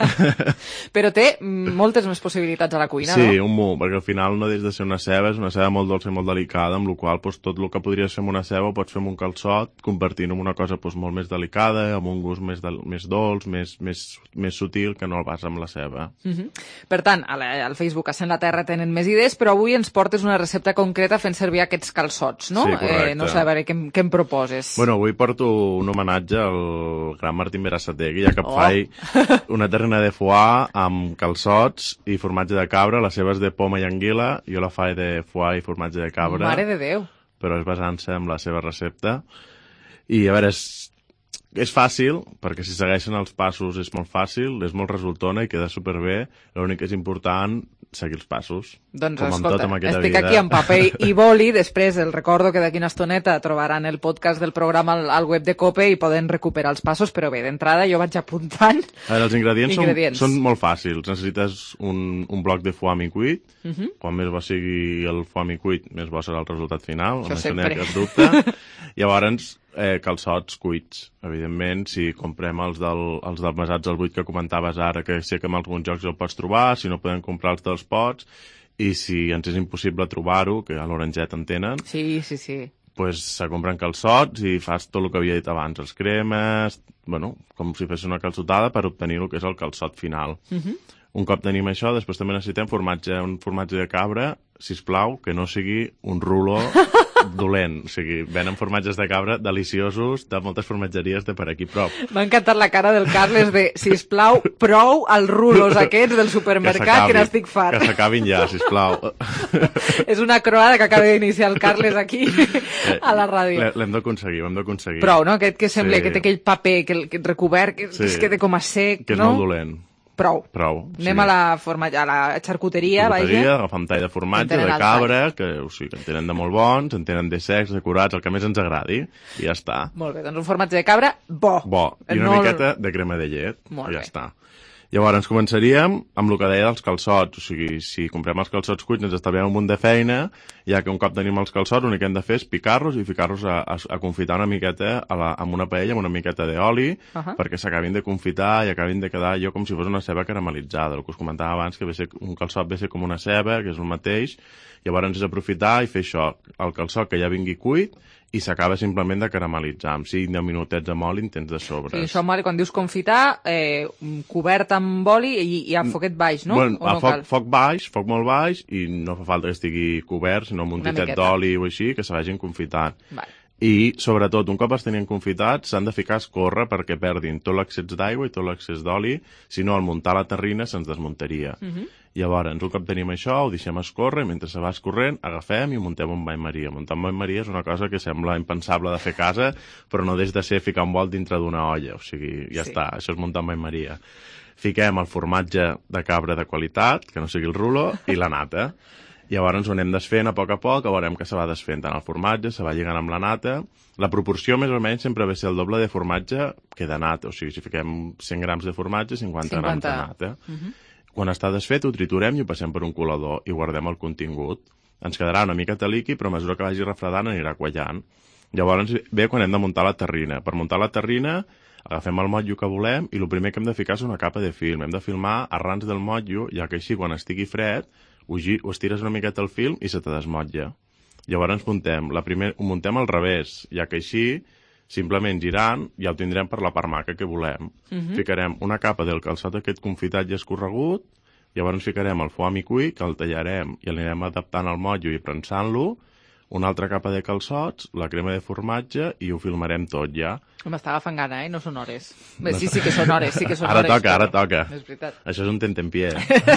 Però té moltes més possibilitats a la cuina, sí, no? Sí, un munt, perquè al final no deixa de ser una ceba, és una ceba molt dolça i molt delicada, amb la qual doncs, tot el que podries fer amb una ceba ho pots fer amb un calçot, convertint en una cosa doncs, molt més delicada, amb un gust més, de, més dolç, més, més, més sutil, que no el vas amb la ceba. Uh -huh. Per tant, al Facebook a Sent la Terra tenen més idees, però avui ens portes una recepta concreta fent servir aquests calçots, no? Sí, correcte. Eh, no sé, a veure, què, què em proposes? Bueno, avui porto un homenatge al gran Martín Berasategui, ja que oh. faig una terrina de foie amb calçots i formatge de cabra, la seva és de poma i anguila, jo la faig de foie i formatge de cabra. Mare de Déu! Però és basant-se en la seva recepta. I, a veure, és, és fàcil, perquè si segueixen els passos és molt fàcil, és molt resultona i queda superbé. L'únic que és important, seguir els passos. Doncs com escolta, amb tot estic vida. aquí amb paper i boli, després el recordo que d'aquí una estoneta trobaran el podcast del programa al, al web de Cope i poden recuperar els passos, però bé, d'entrada jo vaig apuntant. A veure, els ingredients, ingredients. Són, són molt fàcils. Necessites un, un bloc de foie mi-cuit. Uh Mhm. -huh. Quan més bo sigui el foie mi-cuit, més bo serà el resultat final. Això sempre. Cap dubte. Llavors, eh, calçots cuits. Evidentment, si comprem els, del, els del mesats al buit que comentaves ara, que sé que en alguns jocs el pots trobar, si no podem comprar els dels pots, i si ens és impossible trobar-ho, que a l'Oranget en tenen, sí, sí, sí. pues se compren calçots i fas tot el que havia dit abans, els cremes, bueno, com si fes una calçotada per obtenir el que és el calçot final. Uh-huh. Un cop tenim això, després també necessitem formatge, un formatge de cabra, sisplau, que no sigui un rulo dolent. O sigui, venen formatges de cabra deliciosos de moltes formatgeries de per aquí prop. M'ha encantat la cara del Carles de, sisplau, prou els rulos aquests del supermercat, que, que n'estic fart. Que s'acabin ja, sisplau. És una croada que acaba d'iniciar el Carles aquí a la ràdio. L'hem d'aconseguir, ho hem d'aconseguir. Prou, no? Aquest que sembla sí. que té aquell paper que, que recobert, que, sí. que es queda com a sec, que és no? molt dolent. Prou. Prou. Anem sí. a la, forma, a la xarcuteria, xarcuteria, vaja. agafem tall de formatge, de cabra, que, o sigui, que en tenen de molt bons, en tenen de secs, de curats, el que més ens agradi, i ja està. Molt bé, doncs un formatge de cabra, bo. Bo, i una no... miqueta de crema de llet, molt i ja bé. està. Llavors, començaríem amb el que deia dels calçots. O sigui, si comprem els calçots cuits ens estalviem un munt de feina, ja que un cop tenim els calçots l'únic que hem de fer és picar-los i ficar-los a, a, a confitar una miqueta a la, amb una paella, amb una miqueta d'oli, uh-huh. perquè s'acabin de confitar i acabin de quedar allò com si fos una ceba caramelitzada. El que us comentava abans, que ve ser, un calçot ve ser com una ceba, que és el mateix. Llavors és aprofitar i fer això, el calçot que ja vingui cuit, i s'acaba simplement de caramelitzar. Amb cinc deu minutets amb oli en tens de sobres. Sí, això amb oli, quan dius confitar, eh, cobert amb oli i, i a foquet baix, no? Bueno, o a no foc, cal? foc baix, foc molt baix, i no fa falta que estigui cobert, sinó amb un titet d'oli o així, que se vagin confitant. Vale. I, sobretot, un cop els tenien confitats, s'han de ficar a escórrer perquè perdin tot l'excés d'aigua i tot l'excés d'oli, si no, al muntar la terrina se'ns desmuntaria. Uh-huh. Llavors, un cop tenim això, ho deixem escórrer, mentre se va escorrent, agafem i muntem un bany maria. Muntar un bany maria és una cosa que sembla impensable de fer a casa, però no deix de ser ficar un bol dintre d'una olla. O sigui, ja sí. està, això és muntar un bany maria. Fiquem el formatge de cabra de qualitat, que no sigui el rulo, i la nata. Llavors ho anem desfent a poc a poc, veurem que se va desfent tant el formatge, se va lligant amb la nata. La proporció més o menys sempre ve ser el doble de formatge que de nata, o sigui, si fiquem cent grams de formatge, cinquanta, cinquanta. grams de nata. Uh-huh. Quan està desfet ho triturem i ho passem per un colador i guardem el contingut. Ens quedarà una miqueta líquid, però a mesura que vagi refredant anirà quallant. Llavors ve quan hem de muntar la terrina. Per muntar la terrina agafem el motllo que volem i el primer que hem de ficar és una capa de film. Hem de filmar arrans del motllo, ja que així quan estigui fred ho, ho estires una miqueta el film i se te desmotlla. Llavors ens muntem, la primer, ho muntem al revés, ja que així, simplement girant, ja ho tindrem per la part maca que volem. Uh-huh. Ficarem una capa del calçot aquest confitat i escorregut, llavors ficarem el foam i cuir, que el tallarem i l'anirem adaptant al motllo i prensant-lo, una altra capa de calçots, la crema de formatge i ho filmarem tot ja. M'està agafant gana, eh? No són hores. Bé, sí, sí que són hores, sí que són ara hores. Toca, ara toca, és veritat. Això és un tentempié.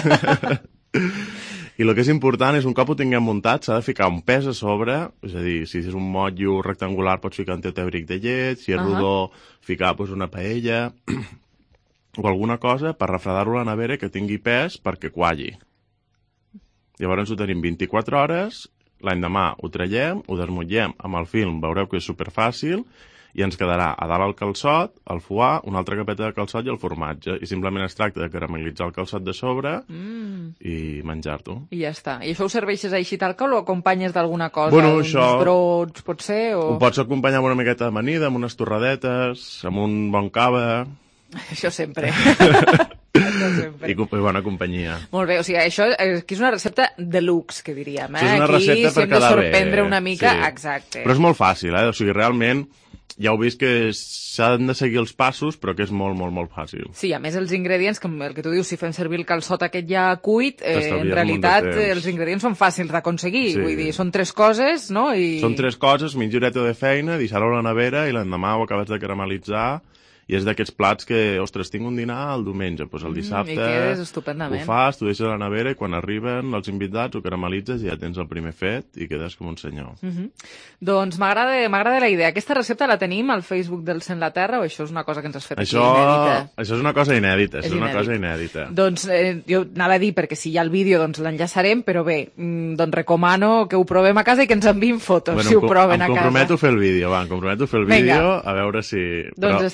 I el que és important és, un cop ho tinguem muntat, s'ha de ficar un pes a sobre, és a dir, si és un motllo rectangular pots ficar un teutèbric de llet, si és uh-huh. rodó, ficar pues, una paella o alguna cosa per refredar-ho a la nevera que tingui pes perquè qualli. Llavors ho tenim vint-i-quatre hores, l'endemà ho traiem, ho desmotllem amb el film, veureu que és superfàcil, i ens quedarà a dalt el calçot, el foie, una altra capeta de calçot i el formatge. I simplement es tracta de caramelitzar el calçot de sobre mm. i menjar-t'ho. I ja està. I això ho serveixes així tal qual o acompanyes d'alguna cosa? Bueno, uns això... brots, potser? O... Ho pots acompanyar amb una miqueta d'amanida, amb unes torradetes, amb un bon cava... Això sempre. Això sempre. I, I bona companyia. Molt bé, o sigui, això és, és una recepta deluxe, que diríem. Eh? Això és una Aquí recepta per quedar bé. Aquí sorprendre una mica, sí. Exacte. Però és molt fàcil, eh? O sigui, realment... Ja heu vist que s'han de seguir els passos, però que és molt, molt, molt fàcil. Sí, a més els ingredients, com el que tu dius, si fem servir el calçot aquest ja cuit, eh, en realitat els ingredients són fàcils d'aconseguir. Sí. Vull dir, són tres coses, no? I... Són tres coses, mitja horeta de feina, deixar-ho a la nevera i l'endemà ho acabes de caramelitzar. I és d'aquests plats que, ostres, tinc un dinar el diumenge, doncs el dissabte mm, i quedes estupendament. Ho fas, t'ho deixes a la nevera i quan arriben els invitats ho caramelitzes i ja tens el primer fet i quedes com un senyor. Mm-hmm. Doncs m'agrada la idea. Aquesta recepta la tenim al Facebook del Sent la Terra o això és una cosa que ens has fet això, aquí inèdita? Això és una cosa inèdita, és, és una inèdit. cosa inèdita. Doncs eh, jo anava a dir, perquè si hi ha el vídeo doncs l'enllaçarem, però bé, mm, doncs recomano que ho provem a casa i que ens enviïn fotos, bueno, si ho proven a casa. Em comprometo a fer el vídeo, va, em comprometo a fer el vídeo, a veure si... Doncs però... estarem atents.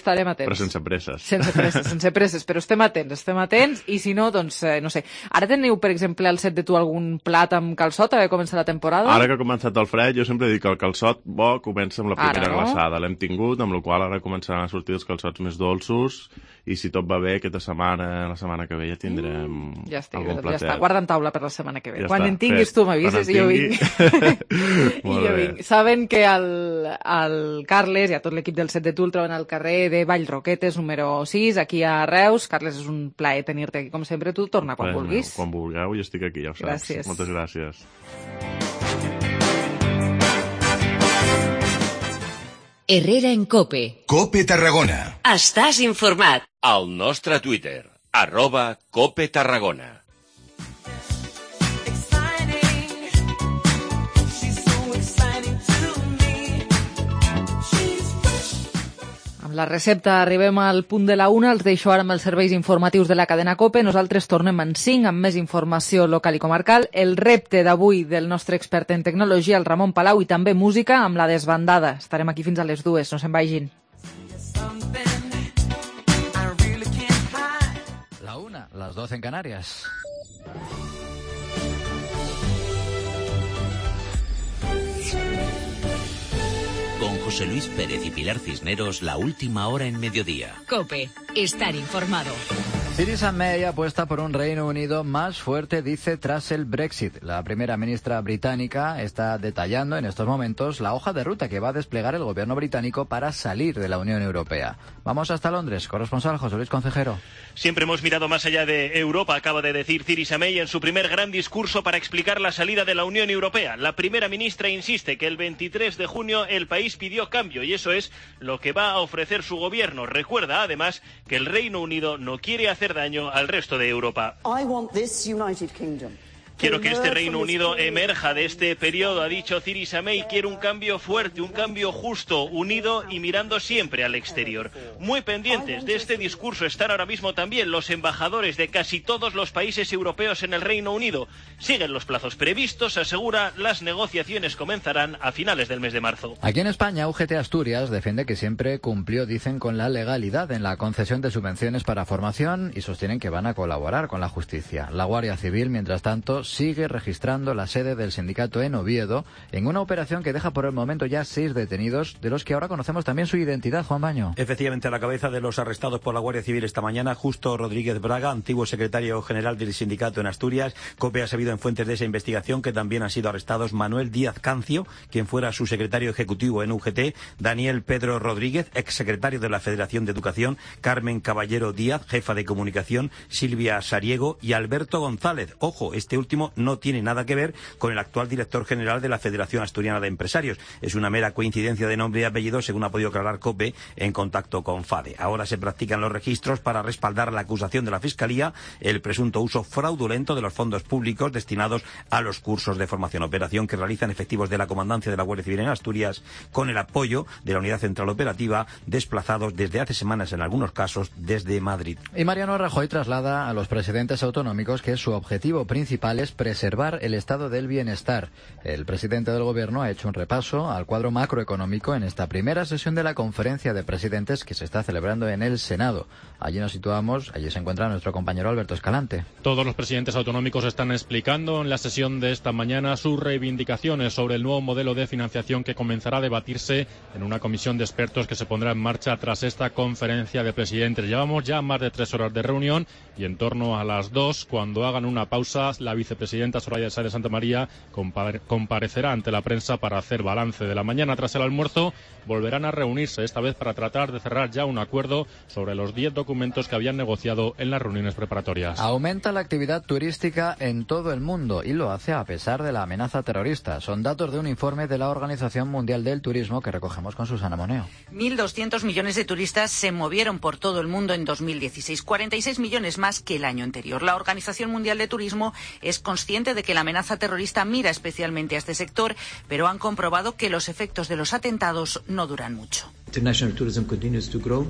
atents. Però sense presses. Sense presses, sense presses, però estem atents, estem atents, i si no, doncs, eh, no sé. Ara teniu, per exemple, al set de Tu algun plat amb calçot a començar la temporada? Ara que ha començat el fred, jo sempre dic que el calçot bo comença amb la primera ara, no? glaçada. L'hem tingut, amb la qual ara començaran a sortir els calçots més dolços, i si tot va bé, aquesta setmana, la setmana que ve ja tindrem mm, ja estic, algun ja platet. està, guarda'm taula per la setmana que ve. Ja Quan està, en tinguis fet. tu m'avises i jo vinc. I jo vinc. Saben que el, el Carles i a tot l'equip del set de Tu el troben al carrer de Vallroquetes, número sis, aquí a Reus. Carles, és un plaer tenir-te aquí, com sempre. Tu torna quan Bueno, vulguis. quan vulgueu, jo estic aquí, ja ho saps. Gràcies. Moltes gràcies. Herrera en Cope. Cope Tarragona. Estàs informat. Al nostre Twitter, arroba Cope Tarragona. Amb la recepta arribem al punt de la una, els deixo ara amb els serveis informatius de la cadena COPE. Nosaltres tornem en cinc amb més informació local i comarcal. El repte d'avui del nostre expert en tecnologia, el Ramon Palau, i també música amb la desbandada. Estarem aquí fins a les dues, no se'n vagin. La una, las doce en Canarias. Con José Luis Pérez y Pilar Cisneros, la última hora en mediodía. COPE, estar informado. Theresa May apuesta por un Reino Unido más fuerte, dice, tras el Brexit. La primera ministra británica está detallando en estos momentos la hoja de ruta que va a desplegar el gobierno británico para salir de la Unión Europea. Vamos hasta Londres. Corresponsal José Luis Concejero. Siempre hemos mirado más allá de Europa, acaba de decir Theresa May en su primer gran discurso para explicar la salida de la Unión Europea. La primera ministra insiste que el veintitrés de junio el país pidió cambio y eso es lo que va a ofrecer su gobierno. Recuerda, además, que el Reino Unido no quiere hacer daño al resto de Europa. I want this United Kingdom. Quiero que este Reino Unido emerja de este periodo, ha dicho Theresa May. Quiere un cambio fuerte, un cambio justo, unido y mirando siempre al exterior. Muy pendientes de este discurso están ahora mismo también los embajadores de casi todos los países europeos en el Reino Unido. Siguen los plazos previstos, asegura, las negociaciones comenzarán a finales del mes de marzo. Aquí en España, U G T Asturias defiende que siempre cumplió, dicen, con la legalidad en la concesión de subvenciones para formación y sostienen que van a colaborar con la justicia. La Guardia Civil, mientras tanto, sigue registrando la sede del sindicato en Oviedo en una operación que deja por el momento ya seis detenidos, de los que ahora conocemos también su identidad, Juan Baño. Efectivamente, a la cabeza de los arrestados por la Guardia Civil esta mañana, Justo Rodríguez Braga, antiguo secretario general del sindicato en Asturias. COPE ha sabido en fuentes de esa investigación que también han sido arrestados Manuel Díaz Cancio, quien fuera su secretario ejecutivo en U G T, Daniel Pedro Rodríguez, exsecretario de la Federación de Educación, Carmen Caballero Díaz, jefa de comunicación, Silvia Sariego y Alberto González. Ojo, este último no tiene nada que ver con el actual director general de la Federación Asturiana de Empresarios. Es una mera coincidencia de nombre y apellido, según ha podido aclarar COPE en contacto con FADE. Ahora se practican los registros para respaldar la acusación de la Fiscalía, el presunto uso fraudulento de los fondos públicos destinados a los cursos de formación. Operación que realizan efectivos de la Comandancia de la Guardia Civil en Asturias con el apoyo de la Unidad Central Operativa, desplazados desde hace semanas en algunos casos desde Madrid. Y Mariano Rajoy traslada a los presidentes autonómicos que su objetivo principal es preservar el estado del bienestar. El presidente del gobierno ha hecho un repaso al cuadro macroeconómico en esta primera sesión de la conferencia de presidentes que se está celebrando en el Senado. Allí nos situamos, allí se encuentra nuestro compañero Alberto Escalante. Todos los presidentes autonómicos están explicando en la sesión de esta mañana sus reivindicaciones sobre el nuevo modelo de financiación que comenzará a debatirse en una comisión de expertos que se pondrá en marcha tras esta conferencia de presidentes. Llevamos ya más de tres horas de reunión y en torno a las dos, cuando hagan una pausa, la vicepresidenta presidenta Soraya Sáenz de Santa María comparecerá ante la prensa para hacer balance de la mañana. Tras el almuerzo volverán a reunirse, esta vez para tratar de cerrar ya un acuerdo sobre los diez documentos que habían negociado en las reuniones preparatorias. Aumenta la actividad turística en todo el mundo y lo hace a pesar de la amenaza terrorista. Son datos de un informe de la Organización Mundial del Turismo que recogemos con Susana Moneo. mil doscientos millones de turistas se movieron por todo el mundo en dos mil dieciséis, cuarenta y seis millones más que el año anterior. La Organización Mundial de Turismo es consciente de que la amenaza terrorista mira especialmente a este sector, pero han comprobado que los efectos de los atentados no duran mucho. International tourism continues to grow.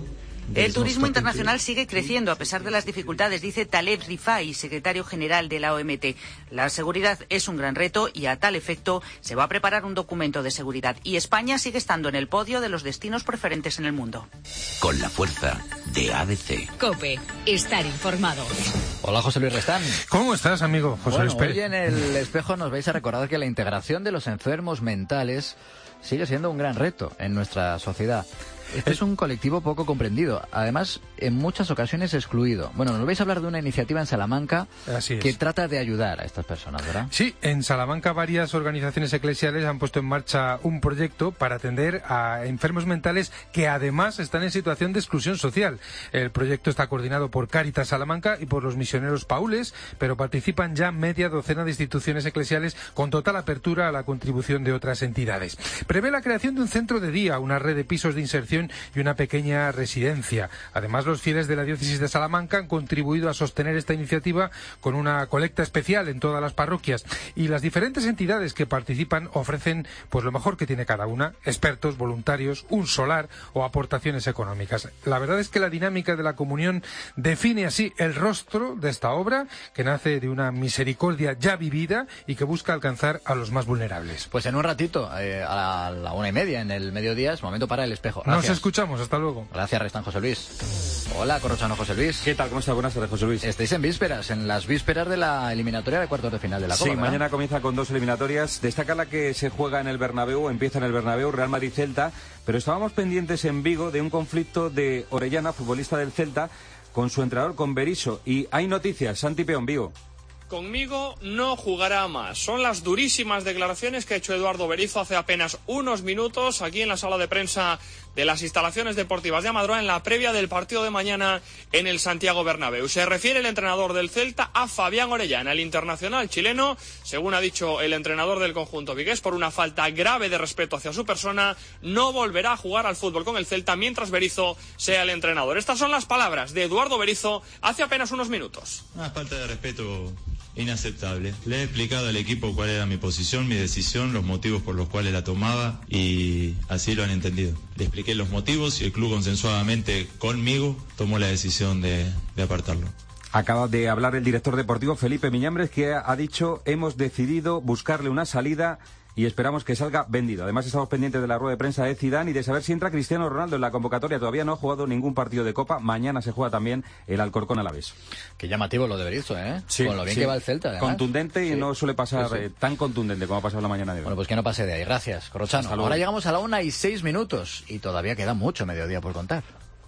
El turismo internacional sigue creciendo a pesar de las dificultades, dice Taleb Rifai, secretario general de la O M T. La seguridad es un gran reto y a tal efecto se va a preparar un documento de seguridad. Y España sigue estando en el podio de los destinos preferentes en el mundo. Con la fuerza de A D C. COPE. Estar informado. Hola, José Luis Restán. ¿Cómo estás, amigo? José bueno, Luis Pérez. Hoy en el espejo nos vais a recordar que la integración de los enfermos mentales sigue siendo un gran reto en nuestra sociedad. Este es un colectivo poco comprendido, además en muchas ocasiones excluido. Bueno, nos vais a hablar de una iniciativa en Salamanca que trata de ayudar a estas personas, ¿verdad? Sí, en Salamanca varias organizaciones eclesiales han puesto en marcha un proyecto para atender a enfermos mentales que además están en situación de exclusión social. El proyecto está coordinado por Cáritas Salamanca y por los misioneros paules, pero participan ya media docena de instituciones eclesiales con total apertura a la contribución de otras entidades. Prevé la creación de un centro de día, una red de pisos de inserción y una pequeña residencia. Además, los fieles de la diócesis de Salamanca han contribuido a sostener esta iniciativa con una colecta especial en todas las parroquias, y las diferentes entidades que participan ofrecen pues lo mejor que tiene cada una: expertos, voluntarios, un solar o aportaciones económicas. La verdad es que la dinámica de la comunión define así el rostro de esta obra, que nace de una misericordia ya vivida y que busca alcanzar a los más vulnerables. Pues en un ratito, eh, a la una y media, en el mediodía, es momento para el espejo. Gracias. Nos escuchamos, hasta luego. Gracias, Restán, José Luis. Hola, Corrochano, José Luis. ¿Qué tal? ¿Cómo está? Buenas tardes, José Luis. Estáis en vísperas, en las vísperas de la eliminatoria de cuartos de final de la Copa, Sí, ¿verdad? mañana comienza con dos eliminatorias. Destaca la que se juega en el Bernabéu, empieza en el Bernabéu, Real Madrid-Celta, pero estábamos pendientes en Vigo de un conflicto de Orellana, futbolista del Celta, con su entrenador, con Berizzo. Y hay noticias, Santi Peón, Vigo. Conmigo no jugará más. Son las durísimas declaraciones que ha hecho Eduardo Berizzo hace apenas unos minutos aquí en la sala de prensa de las instalaciones deportivas de Amadroa en la previa del partido de mañana en el Santiago Bernabéu. Se refiere el entrenador del Celta a Fabián Orellana, el internacional chileno, según ha dicho el entrenador del conjunto vigués, por una falta grave de respeto hacia su persona, no volverá a jugar al fútbol con el Celta mientras Berizzo sea el entrenador. Estas son las palabras de Eduardo Berizzo hace apenas unos minutos. Una falta de respeto inaceptable. Le he explicado al equipo cuál era mi posición, mi decisión, los motivos por los cuales la tomaba, y así lo han entendido. Le expliqué los motivos y el club consensuadamente conmigo tomó la decisión de, de apartarlo. Acaba de hablar el director deportivo Felipe Miñambres, que ha dicho: hemos decidido buscarle una salida y esperamos que salga vendido. Además, estamos pendientes de la rueda de prensa de Zidane y de saber si entra Cristiano Ronaldo en la convocatoria. Todavía no ha jugado ningún partido de Copa. Mañana se juega también el Alcorcón Alavés. Qué llamativo lo de Berizzo, ¿eh? Sí, con lo bien sí. que va el Celta, además. Contundente, y sí. no suele pasar sí, sí. Eh, tan contundente como ha pasado la mañana de hoy. Bueno, pues que no pase de ahí. Gracias, Corrochano. Ahora llegamos a la una y seis minutos y todavía queda mucho mediodía por contar.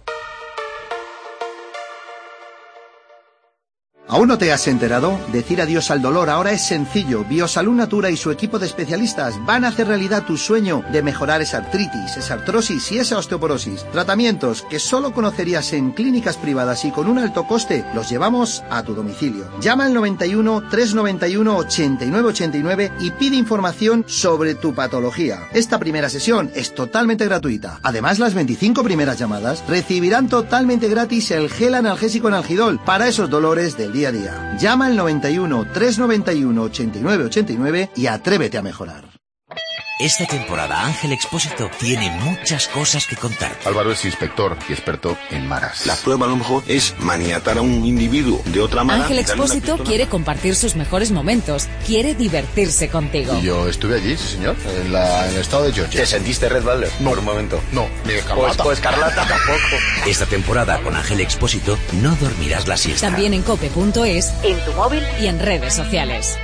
¿Aún no te has enterado? Decir adiós al dolor ahora es sencillo. Biosalud Natura y su equipo de especialistas van a hacer realidad tu sueño de mejorar esa artritis, esa artrosis y esa osteoporosis. Tratamientos que solo conocerías en clínicas privadas y con un alto coste, los llevamos a tu domicilio. Llama al noventa y uno, trescientos noventa y uno, ochenta y nueve ochenta y nueve y pide información sobre tu patología. Esta primera sesión es totalmente gratuita. Además, las veinticinco primeras llamadas recibirán totalmente gratis el gel analgésico Analgidol para esos dolores del día a día. Llama al noventa y uno, trescientos noventa y uno, ochenta y nueve ochenta y nueve y atrévete a mejorar. Esta temporada Ángel Expósito tiene muchas cosas que contar. Álvaro es inspector y experto en maras. La prueba a lo mejor es maniatar a un individuo de otra mara. Ángel Expósito quiere compartir sus mejores momentos, quiere divertirse contigo. Y yo estuve allí, sí señor, en, la, en el estado de Georgia. ¿Te sentiste Red Balder? No. Por un momento. No, ni Escarlata. Pues, pues Escarlata tampoco. Esta temporada con Ángel Expósito no dormirás la siesta. También en cope punto es, en tu móvil y en redes sociales.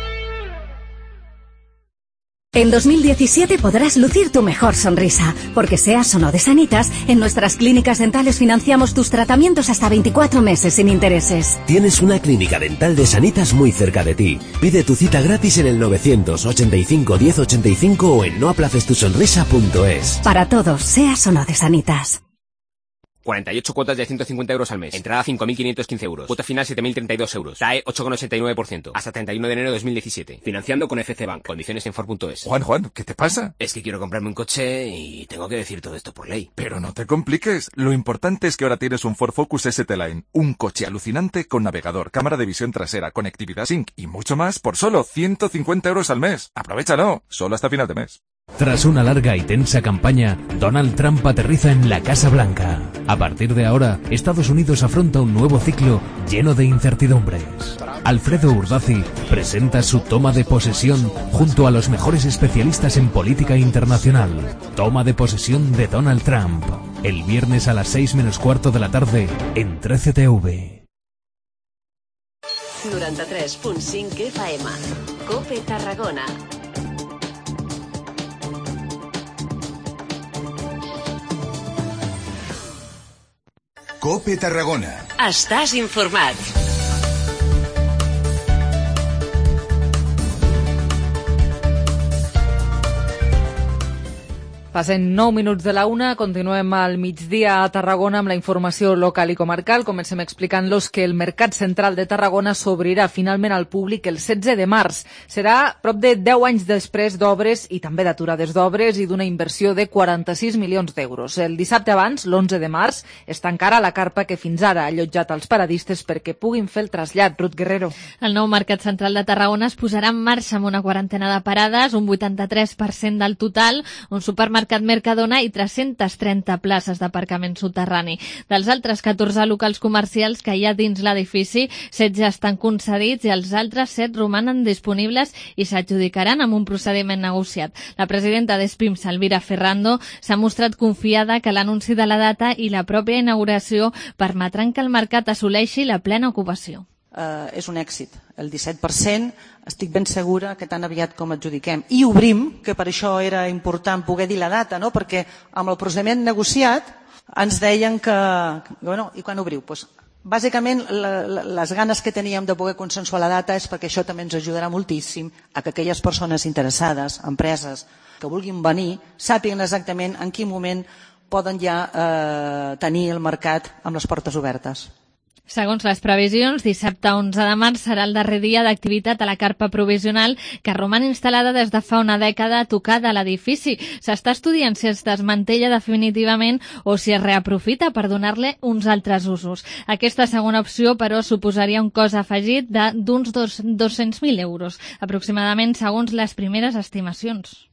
En dos mil diecisiete podrás lucir tu mejor sonrisa, porque seas o no de Sanitas, en nuestras clínicas dentales financiamos tus tratamientos hasta veinticuatro meses sin intereses. Tienes una clínica dental de Sanitas muy cerca de ti. Pide tu cita gratis en el novecientos ochenta y cinco diez ochenta y cinco o en no aplaces tu sonrisa punto es. Para todos, seas o no de Sanitas. cuarenta y ocho cuotas de ciento cincuenta euros al mes. Entrada cinco mil quinientos quince euros. Cuota final siete mil treinta y dos euros. T A E ocho coma ochenta y nueve por ciento. Hasta treinta y uno de enero de dos mil diecisiete. Financiando con F C Bank. Condiciones en Ford punto es. Juan, Juan, ¿qué te pasa? Es que quiero comprarme un coche y tengo que decir todo esto por ley. Pero no te compliques. Lo importante es que ahora tienes un Ford Focus S T Line. Un coche alucinante con navegador, cámara de visión trasera, conectividad Sync y mucho más por solo ciento cincuenta euros al mes. Aprovechalo. Solo hasta final de mes. Tras una larga y tensa campaña, Donald Trump aterriza en la Casa Blanca. A partir de ahora, Estados Unidos afronta un nuevo ciclo lleno de incertidumbres. Alfredo Urdazi presenta su toma de posesión junto a los mejores especialistas en política internacional. Toma de posesión de Donald Trump. El viernes a las seis menos cuarto de la tarde en trece T V. noranta-tres punt cinc F M. COPE Tarragona. COPE Tarragona. Estàs informat. Passen nou minuts de la una, continuem al migdia a Tarragona amb la informació local i comarcal. Comencem explicant-los que el Mercat Central de Tarragona s'obrirà finalment al públic el setze de març. Serà prop de deu anys després d'obres i també d'aturades d'obres i d'una inversió de quaranta-sis milions d'euros. El dissabte abans, l'onze de març, es tancarà la carpa que fins ara ha allotjat els paradistes perquè puguin fer el trasllat. Ruth Guerrero. El nou Mercat Central de Tarragona es posarà en marxa amb una quarantena de parades, un vuitanta-tres per cent del total, un supermercat Mercadona i tres-centes trenta places d'aparcament soterrani. Dels altres catorze locals comercials que hi ha dins l'edifici, set ja estan concedits i els altres set romanen disponibles i s'adjudicaran amb un procediment negociat. La presidenta d'Espim, Elvira Ferrando, s'ha mostrat confiada que l'anunci de la data i la pròpia inauguració permetran que el mercat assoleixi la plena ocupació. Uh, és un èxit, el disset per cent, estic ben segura que tan aviat com adjudiquem. I obrim, que per això era important poder dir la data, no? Perquè amb el procediment negociat ens deien que... Bueno, i quan obriu? Pues, bàsicament, la, la, les ganes que teníem de poder consensuar la data és perquè això també ens ajudarà moltíssim a que aquelles persones interessades, empreses que vulguin venir, sàpiguen exactament en quin moment poden ja eh, tenir el mercat amb les portes obertes. Segons les previsions, dissabte onze de març serà el darrer dia d'activitat a la carpa provisional que roman instal·lada des de fa una dècada tocada a l'edifici. S'està estudiant si es desmantella definitivament o si es reaprofita per donar-li uns altres usos. Aquesta segona opció, però, suposaria un cost afegit d'uns dos-cents mil euros, aproximadament segons les primeres estimacions.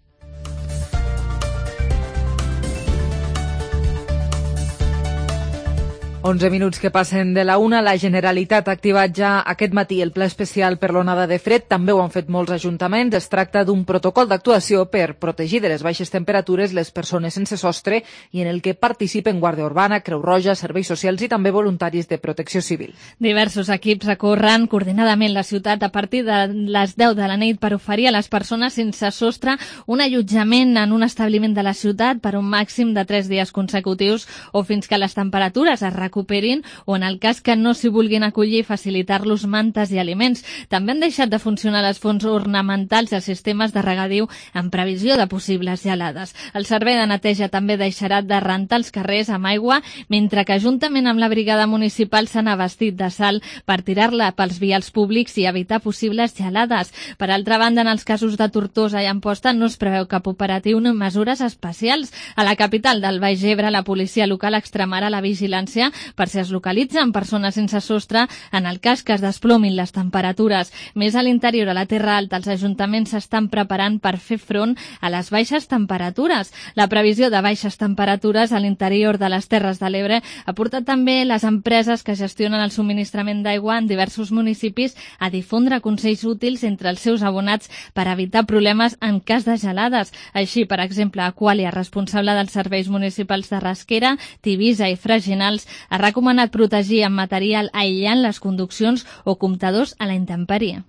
onze minuts que passen de la una. La Generalitat ha activat ja aquest matí el pla especial per l'onada de fred. També ho han fet molts ajuntaments. Es tracta d'un protocol d'actuació per protegir de les baixes temperatures les persones sense sostre i en el que participen Guàrdia Urbana, Creu Roja, serveis socials i també voluntaris de protecció civil. Diversos equips recorren coordinadament la ciutat a partir de les deu de la nit per oferir a les persones sense sostre un allotjament en un establiment de la ciutat per un màxim de tres dies consecutius o fins que les temperatures es recuperin o, en el cas que no s'hi vulguin acollir, facilitar-los mantes i aliments. També han deixat de funcionar les fonts ornamentals i els sistemes de regadiu en previsió de possibles gelades. El servei de neteja també deixarà de rentar els carrers amb aigua, mentre que juntament amb la brigada municipal s'han abastit de sal per tirar-la pels vials públics i evitar possibles gelades. Per altra banda, en els casos de Tortosa i Amposta no es preveu cap operatiu ni mesures especials. A la capital del Baix Ebre, la policia local extremarà la vigilància per si es localitzen persones sense sostre en el cas que es desplomin les temperatures. Més a l'interior, a la Terra Alta, els ajuntaments s'estan preparant per fer front a les baixes temperatures. La previsió de baixes temperatures a l'interior de les Terres de l'Ebre ha portat també les empreses que gestionen el subministrament d'aigua en diversos municipis a difondre consells útils entre els seus abonats per evitar problemes en cas de gelades. Així, per exemple, Aqualia, responsable dels serveis municipals de Rasquera, Tivisa i Freginals, ha recomanat protegir amb material aïllant les conduccions o comptadors a la intempèrie.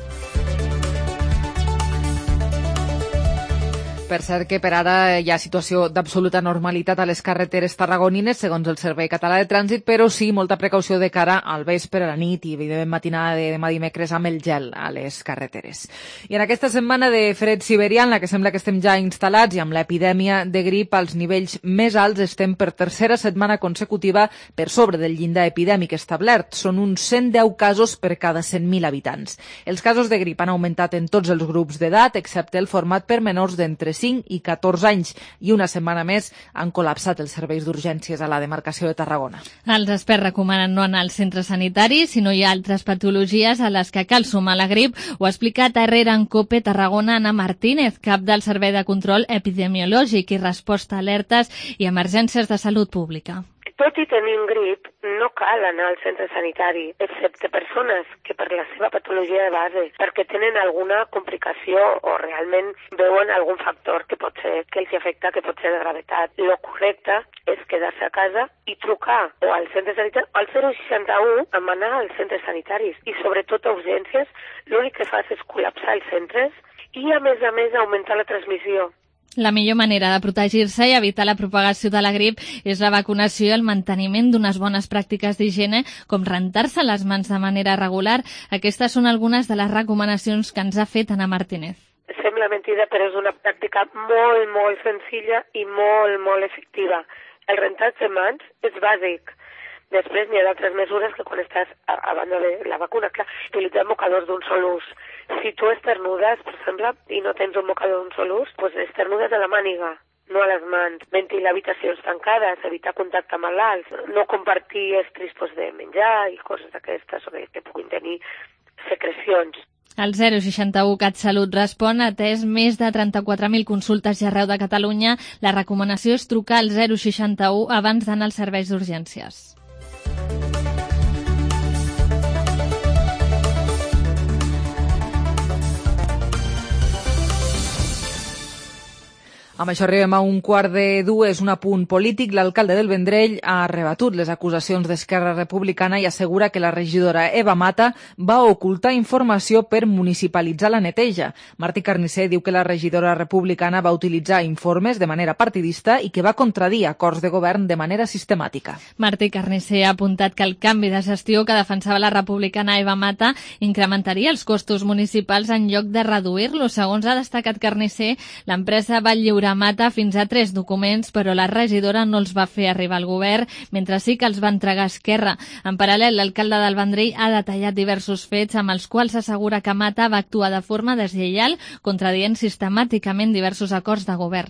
Per cert que per ara hi ha situació d'absoluta normalitat a les carreteres tarragonines, segons el Servei Català de Trànsit, però sí molta precaució de cara al vespre, a la nit i evidentment matinada de demà dimecres amb el gel a les carreteres. I en aquesta setmana de fred siberià, en la que sembla que estem ja instal·lats i amb l'epidèmia de grip als nivells més alts, estem per tercera setmana consecutiva per sobre del llindar epidèmic establert. Són uns cent deu casos per cada cent mil habitants. Els casos de grip han augmentat en tots els grups d'edat, excepte el format per menors d'entre cinc i catorze anys i una setmana més han col·lapsat els serveis d'urgències a la demarcació de Tarragona. Els experts recomanen no anar al centre sanitari si no hi ha altres patologies a les que cal sumar la grip. Ho ha explicat a Herrera en COPE Tarragona Ana Martínez, cap del Servei de Control Epidemiològic i Resposta a Alertes i Emergències de Salut Pública. Tot i tenir un grip, no cal anar al centre sanitari, excepte persones que per la seva patologia de base, perquè tenen alguna complicació o realment veuen algun factor que pot ser que els afecta, que pot ser de gravetat. Lo correcte és quedar-se a casa i trucar o al centre sanitari o al zero seixanta u amb anar als centres sanitaris. I sobretot a urgències, l'únic que fas és col·lapsar els centres i a més a més augmentar la transmissió. La millor manera de protegir-se i evitar la propagació de la grip és la vacunació i el manteniment d'unes bones pràctiques d'higiene, com rentar-se les mans de manera regular. Aquestes són algunes de les recomanacions que ens ha fet Ana Martínez. Sembla mentida, però és una pràctica molt, molt senzilla i molt, molt efectiva. El rentar-se mans és bàsic. Després n'hi ha d'altres mesures que quan estàs a, a banda de la vacuna, clar, utilitzar mocadors d'un sol ús. Si tu esternudes, per exemple, i no tens un mocador d'un sol ús, doncs esternudes a la màniga, no a les mans. Ventilar habitacions tancades, evitar contacte amb malalts, no compartir estris de menjar i coses d'aquestes que puguin tenir secrecions. El zero seixanta u CatSalut Respon ha atès més de trenta-quatre mil consultes i arreu de Catalunya. La recomanació és trucar al zero seixanta u abans d'anar als serveis d'urgències. Amb això arribem a un quart de dues, un apunt polític. L'alcalde del Vendrell ha rebatut les acusacions d'Esquerra Republicana i assegura que la regidora Eva Mata va ocultar informació per municipalitzar la neteja. Martí Carnicer diu que la regidora republicana va utilitzar informes de manera partidista i que va contradir acords de govern de manera sistemàtica. Martí Carnicer ha apuntat que el canvi de gestió que defensava la republicana Eva Mata incrementaria els costos municipals en lloc de reduir-los. Segons ha destacat Carnicer, l'empresa va lliurar a Mata fins a tres documents, però la regidora no els va fer arribar al govern, mentre sí que els va entregar a Esquerra. En paral·lel, l'alcalde del Vendrell ha detallat diversos fets amb els quals assegura que Mata va actuar de forma deslleial, contradient sistemàticament diversos acords de govern.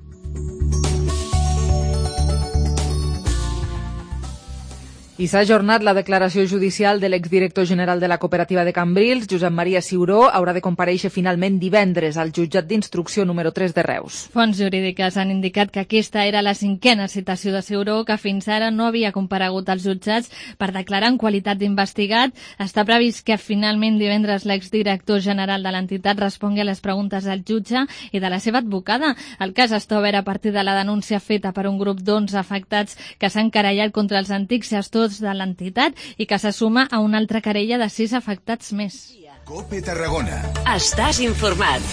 I s'ha ajornat la declaració judicial de l'exdirector general de la cooperativa de Cambrils, Josep Maria Ciuró, haurà de comparèixer finalment divendres al jutjat d'instrucció número tres de Reus. Fonts jurídiques han indicat que aquesta era la cinquena citació de Ciuró, que fins ara no havia comparegut als jutjats per declarar en qualitat d'investigat. Està previst que finalment divendres l'exdirector general de l'entitat respongui a les preguntes del jutge i de la seva advocada. El cas està obert a partir de la denúncia feta per un grup d'onze afectats que s'han querellat contra els antics gestors de l'entitat i que se suma a una altra querella de sis afectats més. COPE Tarragona. Estàs informat.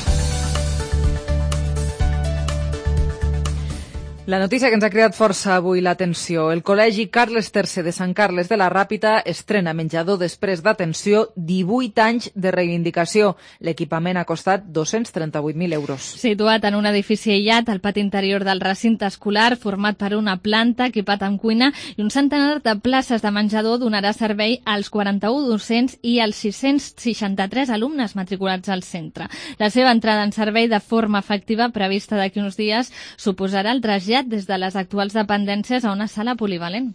La notícia que ens ha creat força avui l'atenció. El Col·legi Carles tercer de Sant Carles de la Ràpita estrena menjador després d'atenció, divuit anys de reivindicació. L'equipament ha costat dos-cents trenta-vuit mil euros. Situat en un edifici aïllat al pati interior del recinte escolar, format per una planta, equipat amb cuina i un centenar de places de menjador, donarà servei als quaranta-un docents i als sis-cents seixanta-tres alumnes matriculats al centre. La seva entrada en servei de forma efectiva, prevista d'aquí uns dies, suposarà el trasllat des de les actuals dependències a una sala polivalent.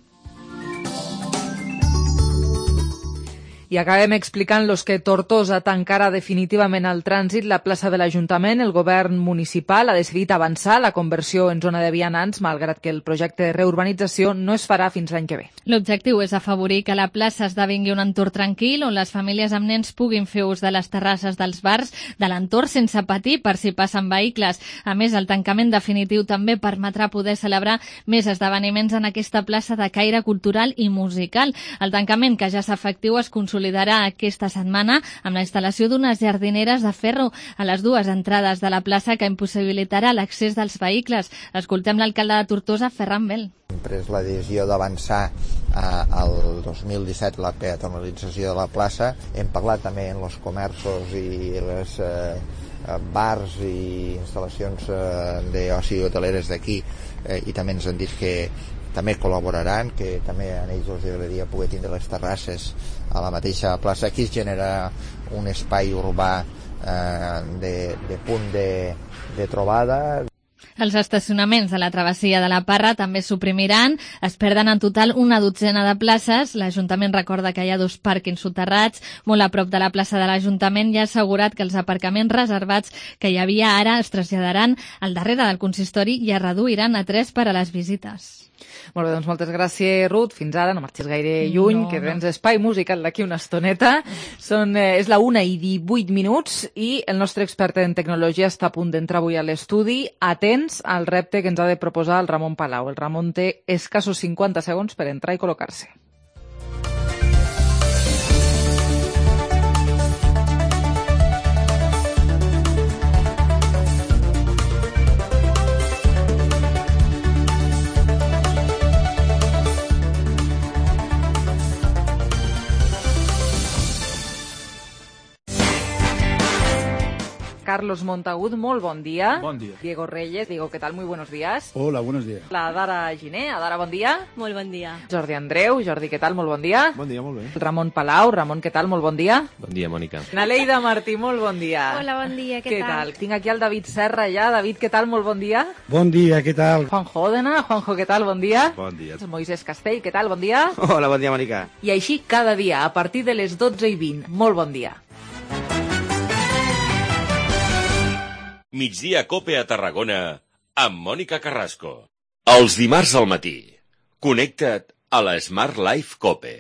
I acabem explicant-los que Tortosa tancarà definitivament al trànsit la plaça de l'Ajuntament. El govern municipal ha decidit avançar la conversió en zona de vianants, malgrat que el projecte de reurbanització no es farà fins l'any que ve. L'objectiu és afavorir que la plaça esdevingui un entorn tranquil on les famílies amb nens puguin fer ús de les terrasses dels bars de l'entorn sense patir per si passen vehicles. A més, el tancament definitiu també permetrà poder celebrar més esdeveniments en aquesta plaça de caire cultural i musical. El tancament, que ja és efectiu, es consolidarà aquesta setmana amb la instal·lació d'unes jardineres de ferro a les dues entrades de la plaça que impossibilitarà l'accés dels vehicles. Escoltem l'alcalde de Tortosa, Ferran Bel. Hem pres la decisió d'avançar eh, el dos mil disset la peatonalització de la plaça. Hem parlat també en els comerços i les eh, bars i instal·lacions eh, d'oci hoteleres d'aquí eh, i també ens han dit que també col·laboraran, que també a ells els agradaria poder tindre les terrasses a la mateixa plaça. Aquí es genera un espai urbà eh, de, de punt de, de trobada. Els estacionaments de la travessia de la Parra també suprimiran. Es perden en total una dotzena de places. L'Ajuntament recorda que hi ha dos pàrquings soterrats molt a prop de la plaça de l'Ajuntament i ha assegurat que els aparcaments reservats que hi havia ara es traslladaran al darrere del consistori i es reduiran a tres per a les visites. Molt bé, doncs moltes gràcies, Ruth. Fins ara, no marxis gaire lluny, no, que tens no. espai musical d'aquí una estoneta. Són, eh, és la una i divuit minuts i el nostre expert en tecnologia està a punt d'entrar avui a l'estudi. Atents al repte que ens ha de proposar el Ramon Palau. El Ramon té escassos cinquanta segons per entrar i col·locar-se. Carlos Montagut, molt bon dia. Bon dia. Diego Reyes, Diego, ¿qué tal? Muy buenos días. Hola, buenos días. La Dara Giné, Adara, bon dia. Molt bon dia. Jordi Andreu, Jordi, ¿qué tal? Molt bon dia. Bon dia, molt bé. Ramon Palau, Ramon, ¿qué tal? Molt bon dia. Bon dia, Mònica. Naleida Martí, molt bon dia. Hola, bon dia, què, què tal? tal? Tinc aquí el David Serra ja. David, ¿qué tal? Molt bon dia. Bon dia, què tal? Juanjo Òdena, Juanjo, ¿qué tal? Bon dia. Bon dia. Moisés Castell, ¿qué tal? Bon dia. Hola, bon dia, Mònica. I així cada dia, a partir de les dotze i vint. Molt bon dia. Migdia Cope a Tarragona amb Mònica Carrasco. Els dimarts al matí. Connecta't a la Smart Life Cope.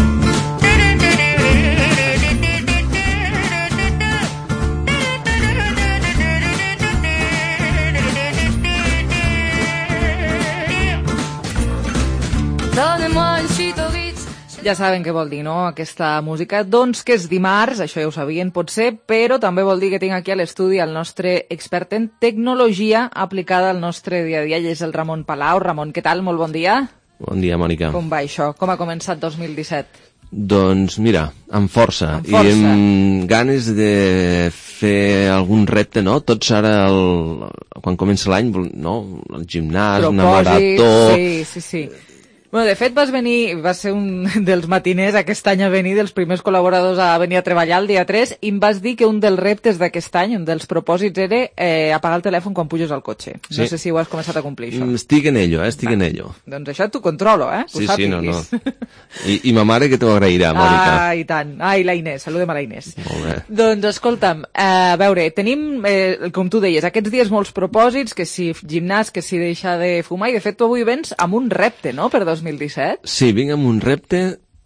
Donnez-moi une suite au Ritz. Ja saben què vol dir, no?, aquesta música. Doncs que és dimarts, això ja ho sabien, potser, però també vol dir que tinc aquí a l'estudi el nostre expert en tecnologia aplicada al nostre dia a dia, i és el Ramon Palau. Ramon, què tal? Molt bon dia. Bon dia, Mònica. Com va això? Com ha començat dos mil disset? Doncs mira, amb força. Amb força. I amb ganes de fer algun repte, no? Tots ara, el... quan comença l'any, no? El gimnàs, Propòsit, una marató... Sí, sí, sí. Bueno, de fet, vas venir, vas ser un dels matiners aquest any a venir, dels primers col·laboradors a venir a treballar el dia tres, i em vas dir que un dels reptes d'aquest any, un dels propòsits, era eh, apagar el telèfon quan puges al cotxe. No Sí. sé si ho has començat a complir, això. Estic en ello, eh? Estic Va. en ello. Doncs això t'ho controlo, eh? Sí, sí, no, no. I, I ma mare que t'ho agrairà, Mònica. Ah, i tant. Ai, la Inés, saludem a la Inés. Molt bé. Doncs escolta'm, eh, a veure, tenim, eh, com tu deies, aquests dies molts propòsits, que si gimnàs, que si deixar de fumar, i de fet tu avui vens amb un repte, no?, per dos mil disset. Sí, vinc amb un repte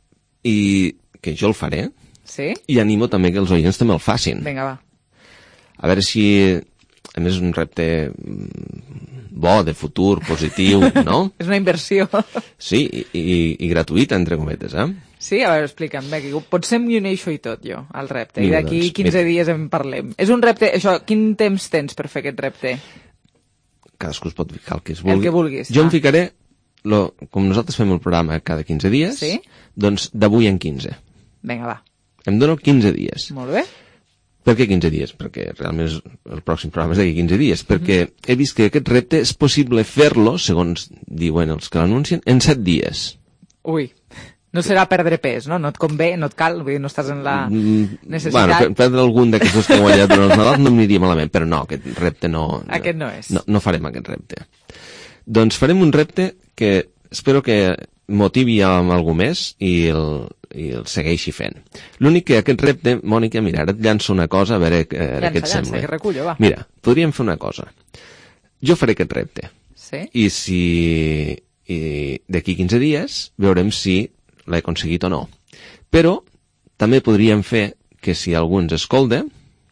i que jo el faré. Sí? I animo també que els oients també el facin. Vinga, va. A veure si, a més, és un repte mm, bo, de futur, positiu, no? És una inversió. Sí, i, i, i gratuïta, entre cometes, eh? Sí? A veure, explica'm, bé, potser m'hi uneixo i tot, jo, al repte. I Vinga, d'aquí doncs, quinze mira. dies en parlem. És un repte, això, quin temps tens per fer aquest repte? Cadascú es pot ficar el que es El vulgui. que vulguis, Jo ah. em ficaré, lo, com nosaltres fem el programa cada quinze dies, Sí? doncs d'avui en quinze. Vinga, va. Em dono quinze dies. Molt bé. Per què quinze dies? Perquè realment és, el pròxim programa és d'aquí quinze dies. Perquè he vist que aquest repte és possible fer-lo, segons diuen els que l'anuncien, en set dies. Ui, no serà perdre pes, no? No et convé, no et cal, vull dir, no estàs en la Mm, necessitat. Bueno, per- perdre algun d'aquests dos que he guanyat durant els Nadals no m'aniria malament, però no, aquest repte no... Aquest no és. No, no farem aquest repte. Doncs farem un repte que espero que motivi amb algú més i el, i el segueixi fent. L'únic que aquest repte, Mònica, mira, ara et llanço una cosa, a veure, a veure Llança, què et llança, sembla. que recullo, va. Mira, podríem fer una cosa. Jo faré aquest repte. Sí? I si i d'aquí quinze dies veurem si l'he aconseguit o no. Però també podríem fer que si algú ens escolta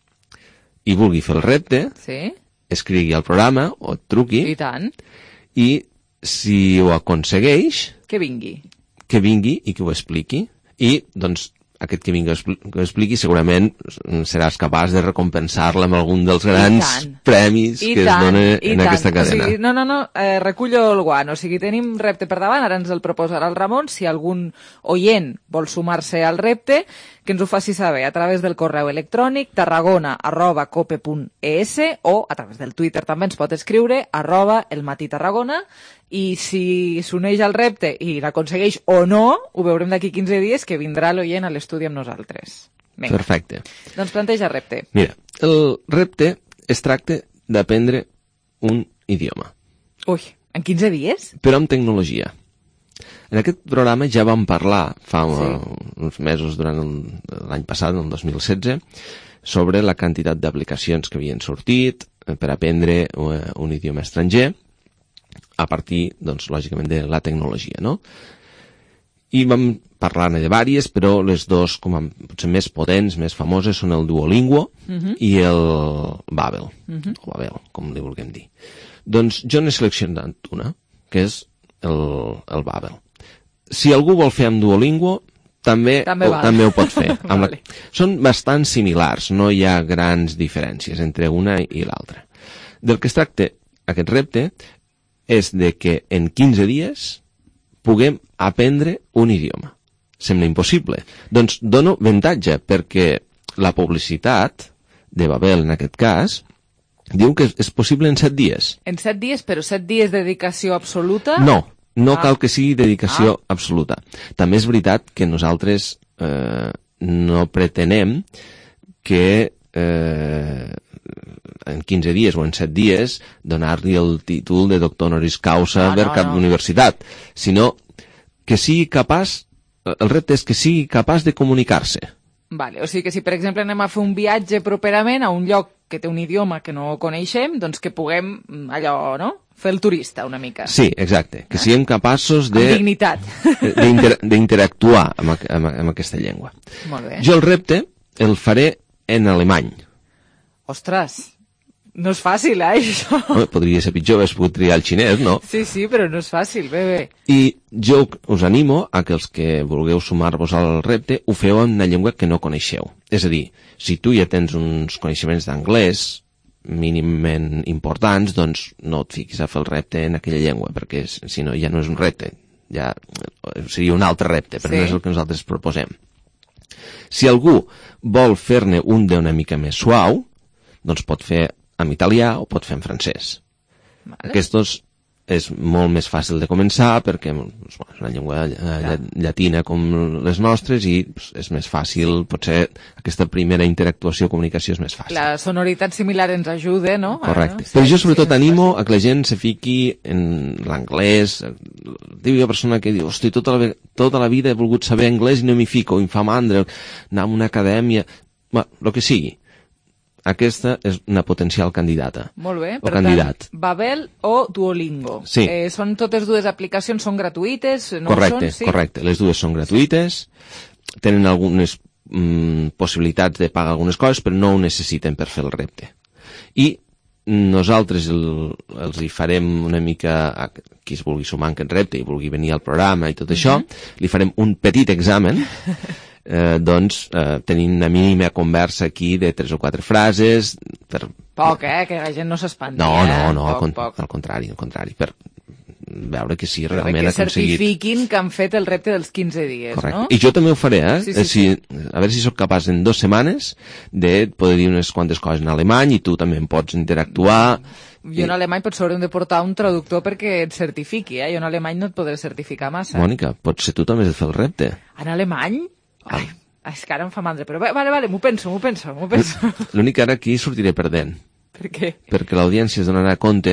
i vulgui fer el repte, Sí? escrigui al programa o et truqui I tant. i si ho aconsegueix, Que vingui. que vingui i que ho expliqui. I, doncs, aquest que vingui a expli- que ho expliqui segurament seràs capaç de recompensar-la amb algun dels grans tant. premis I que tant, es donen i en tant. aquesta cadena. O sigui, no, no, no, eh, recullo el guant. O sigui, tenim repte per davant, ara ens el proposarà el Ramon. Si algun oient vol sumar-se al repte, que ens ho faci saber a través del correu electrònic tarragona arroba cope punt es o a través del Twitter també ens pot escriure arroba el matí Tarragona, i si s'uneix al repte i l'aconsegueix o no, ho veurem d'aquí quinze dies, que vindrà l'oient a l'estudi amb nosaltres. Vinga. Perfecte. Doncs planteja repte. Mira, el repte es tracta d'aprendre un idioma. Ui, en quinze dies? Però amb tecnologia. En aquest programa ja vam parlar fa sí. uns mesos durant l'any passat, el dos mil setze, sobre la quantitat d'aplicacions que havien sortit per aprendre un idioma estranger a partir, doncs, lògicament, de la tecnologia, no? I vam parlar-ne de vàries, però les dues com a, potser més potents, més famoses, són el Duolingo uh-huh. i el Babbel, uh-huh. o Babel, com li vulguem dir. Doncs jo n'he seleccionat una, que és el, el Babbel. Si algú vol fer amb Duolingo, també, també, o, vale. també ho pot fer. Amb vale. la... Són bastant similars, no hi ha grans diferències entre una i l'altra. Del que es tracta aquest repte és de que en quinze dies puguem aprendre un idioma. Sembla impossible. Doncs dono avantatge, perquè la publicitat de Babel, en aquest cas, diu que és possible en set dies. En set dies, però set dies de dedicació absoluta? No, no ah. cal que sigui dedicació ah. absoluta. També és veritat que nosaltres eh, no pretenem que eh, en quinze dies o en set dies donar-li el títol de doctor honoris causa no, per no, cap no. universitat, sinó que sigui capaç, el repte és que sigui capaç de comunicar-se. Vale, o sigui que si, per exemple, anem a fer un viatge properament a un lloc que té un idioma que no coneixem, doncs que puguem, allò, no?, fer el turista una mica. Sí, exacte, que siguem capaços de... Amb dignitat. D'interactuar amb, amb, amb aquesta llengua. Molt bé. Jo el repte el faré en alemany. Ostres, no és fàcil, eh, això. Home, podria ser pitjor, hagués pogut triar el xinès, no? Sí, sí, però no és fàcil, bé, bé. I jo us animo a que els que vulgueu sumar-vos al repte ho feu en una llengua que no coneixeu. És a dir, si tu ja tens uns coneixements d'anglès mínimament importants, doncs no et fiquis a fer el repte en aquella llengua, perquè si no ja no és un repte, ja seria un altre repte, però sí. No és el que nosaltres proposem. Si algú vol fer-ne un d'una mica més suau, doncs pot fer en italià o pot fer en francès. Vale. Aquests és molt més fàcil de començar perquè és una llengua llatina com les nostres i és més fàcil, potser aquesta primera interactuació o comunicació és més fàcil. La sonoritat similar ens ajuda, no? Correcte. Ah, no? Però sí, jo sobretot sí, animo a que la gent se fiqui en l'anglès. Típica persona que diu, hosti, tota la, tota la vida he volgut saber anglès i no m'hi fico, em fa mandra anar a una acadèmia, bueno, el que sigui. Aquesta és una potencial candidata. Molt bé, o per candidat. tant, Babel o Duolingo. Sí. Eh, són totes dues aplicacions, són gratuïtes? No correcte, són? Sí? correcte. Les dues són gratuïtes, tenen algunes mm, possibilitats de pagar algunes coses, però no ho necessiten per fer el repte. I nosaltres el, els hi farem una mica, a qui es vulgui sumar en aquest repte i vulgui venir al programa i tot mm-hmm. això, li farem un petit examen Eh, doncs eh, tenint una mínima conversa aquí de tres o quatre frases per... Poc, eh? Que la gent no s'espanti. No, no, no, poc, al, con poc. al contrari, al contrari, per veure que sí, però realment ha aconseguit... que certifiquin que han fet el repte dels quinze dies, correcte. No? I jo també ho faré, eh? Sí, sí, si, sí. A veure si sóc capaç en dues setmanes de poder dir unes quantes coses en alemany i tu també em pots interactuar... Jo en alemany potser haurem de portar un traductor perquè et certifiqui, eh? Jo en alemany no et podré certificar massa. Mònica, potser tu també has de fer el repte. En alemany? Ai, és que ara em fa mandra, però vale, vale, m'ho penso, m'ho penso, m'ho penso. L'únic ara aquí sortiré perdent. Per què? Perquè l'audiència es donarà compte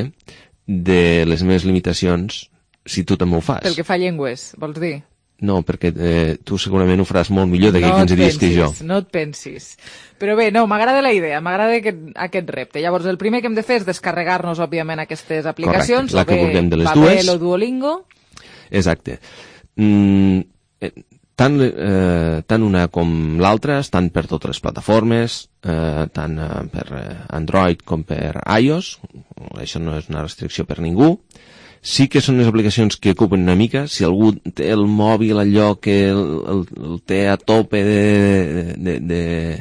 de les meves limitacions si tu també ho fas. Pel que fa llengües, vols dir? No, perquè eh, tu segurament ho faràs molt millor d'aquí no quinze dies que jo. No et pensis. Però bé, no, m'agrada la idea, m'agrada aquest, aquest repte. Llavors, el primer que hem de fer és descarregar-nos, òbviament, aquestes aplicacions. Correcte, la que vulguem de les Babel dues. O Duolingo. Exacte. Mm, eh, tant, eh, tant una com l'altra estan per totes les plataformes, eh, tant eh, per Android com per iOS. Això no és una restricció per ningú. Sí que són les aplicacions que ocupen una mica. Si algú té el mòbil allò que el, el, el té a tope de, de, de,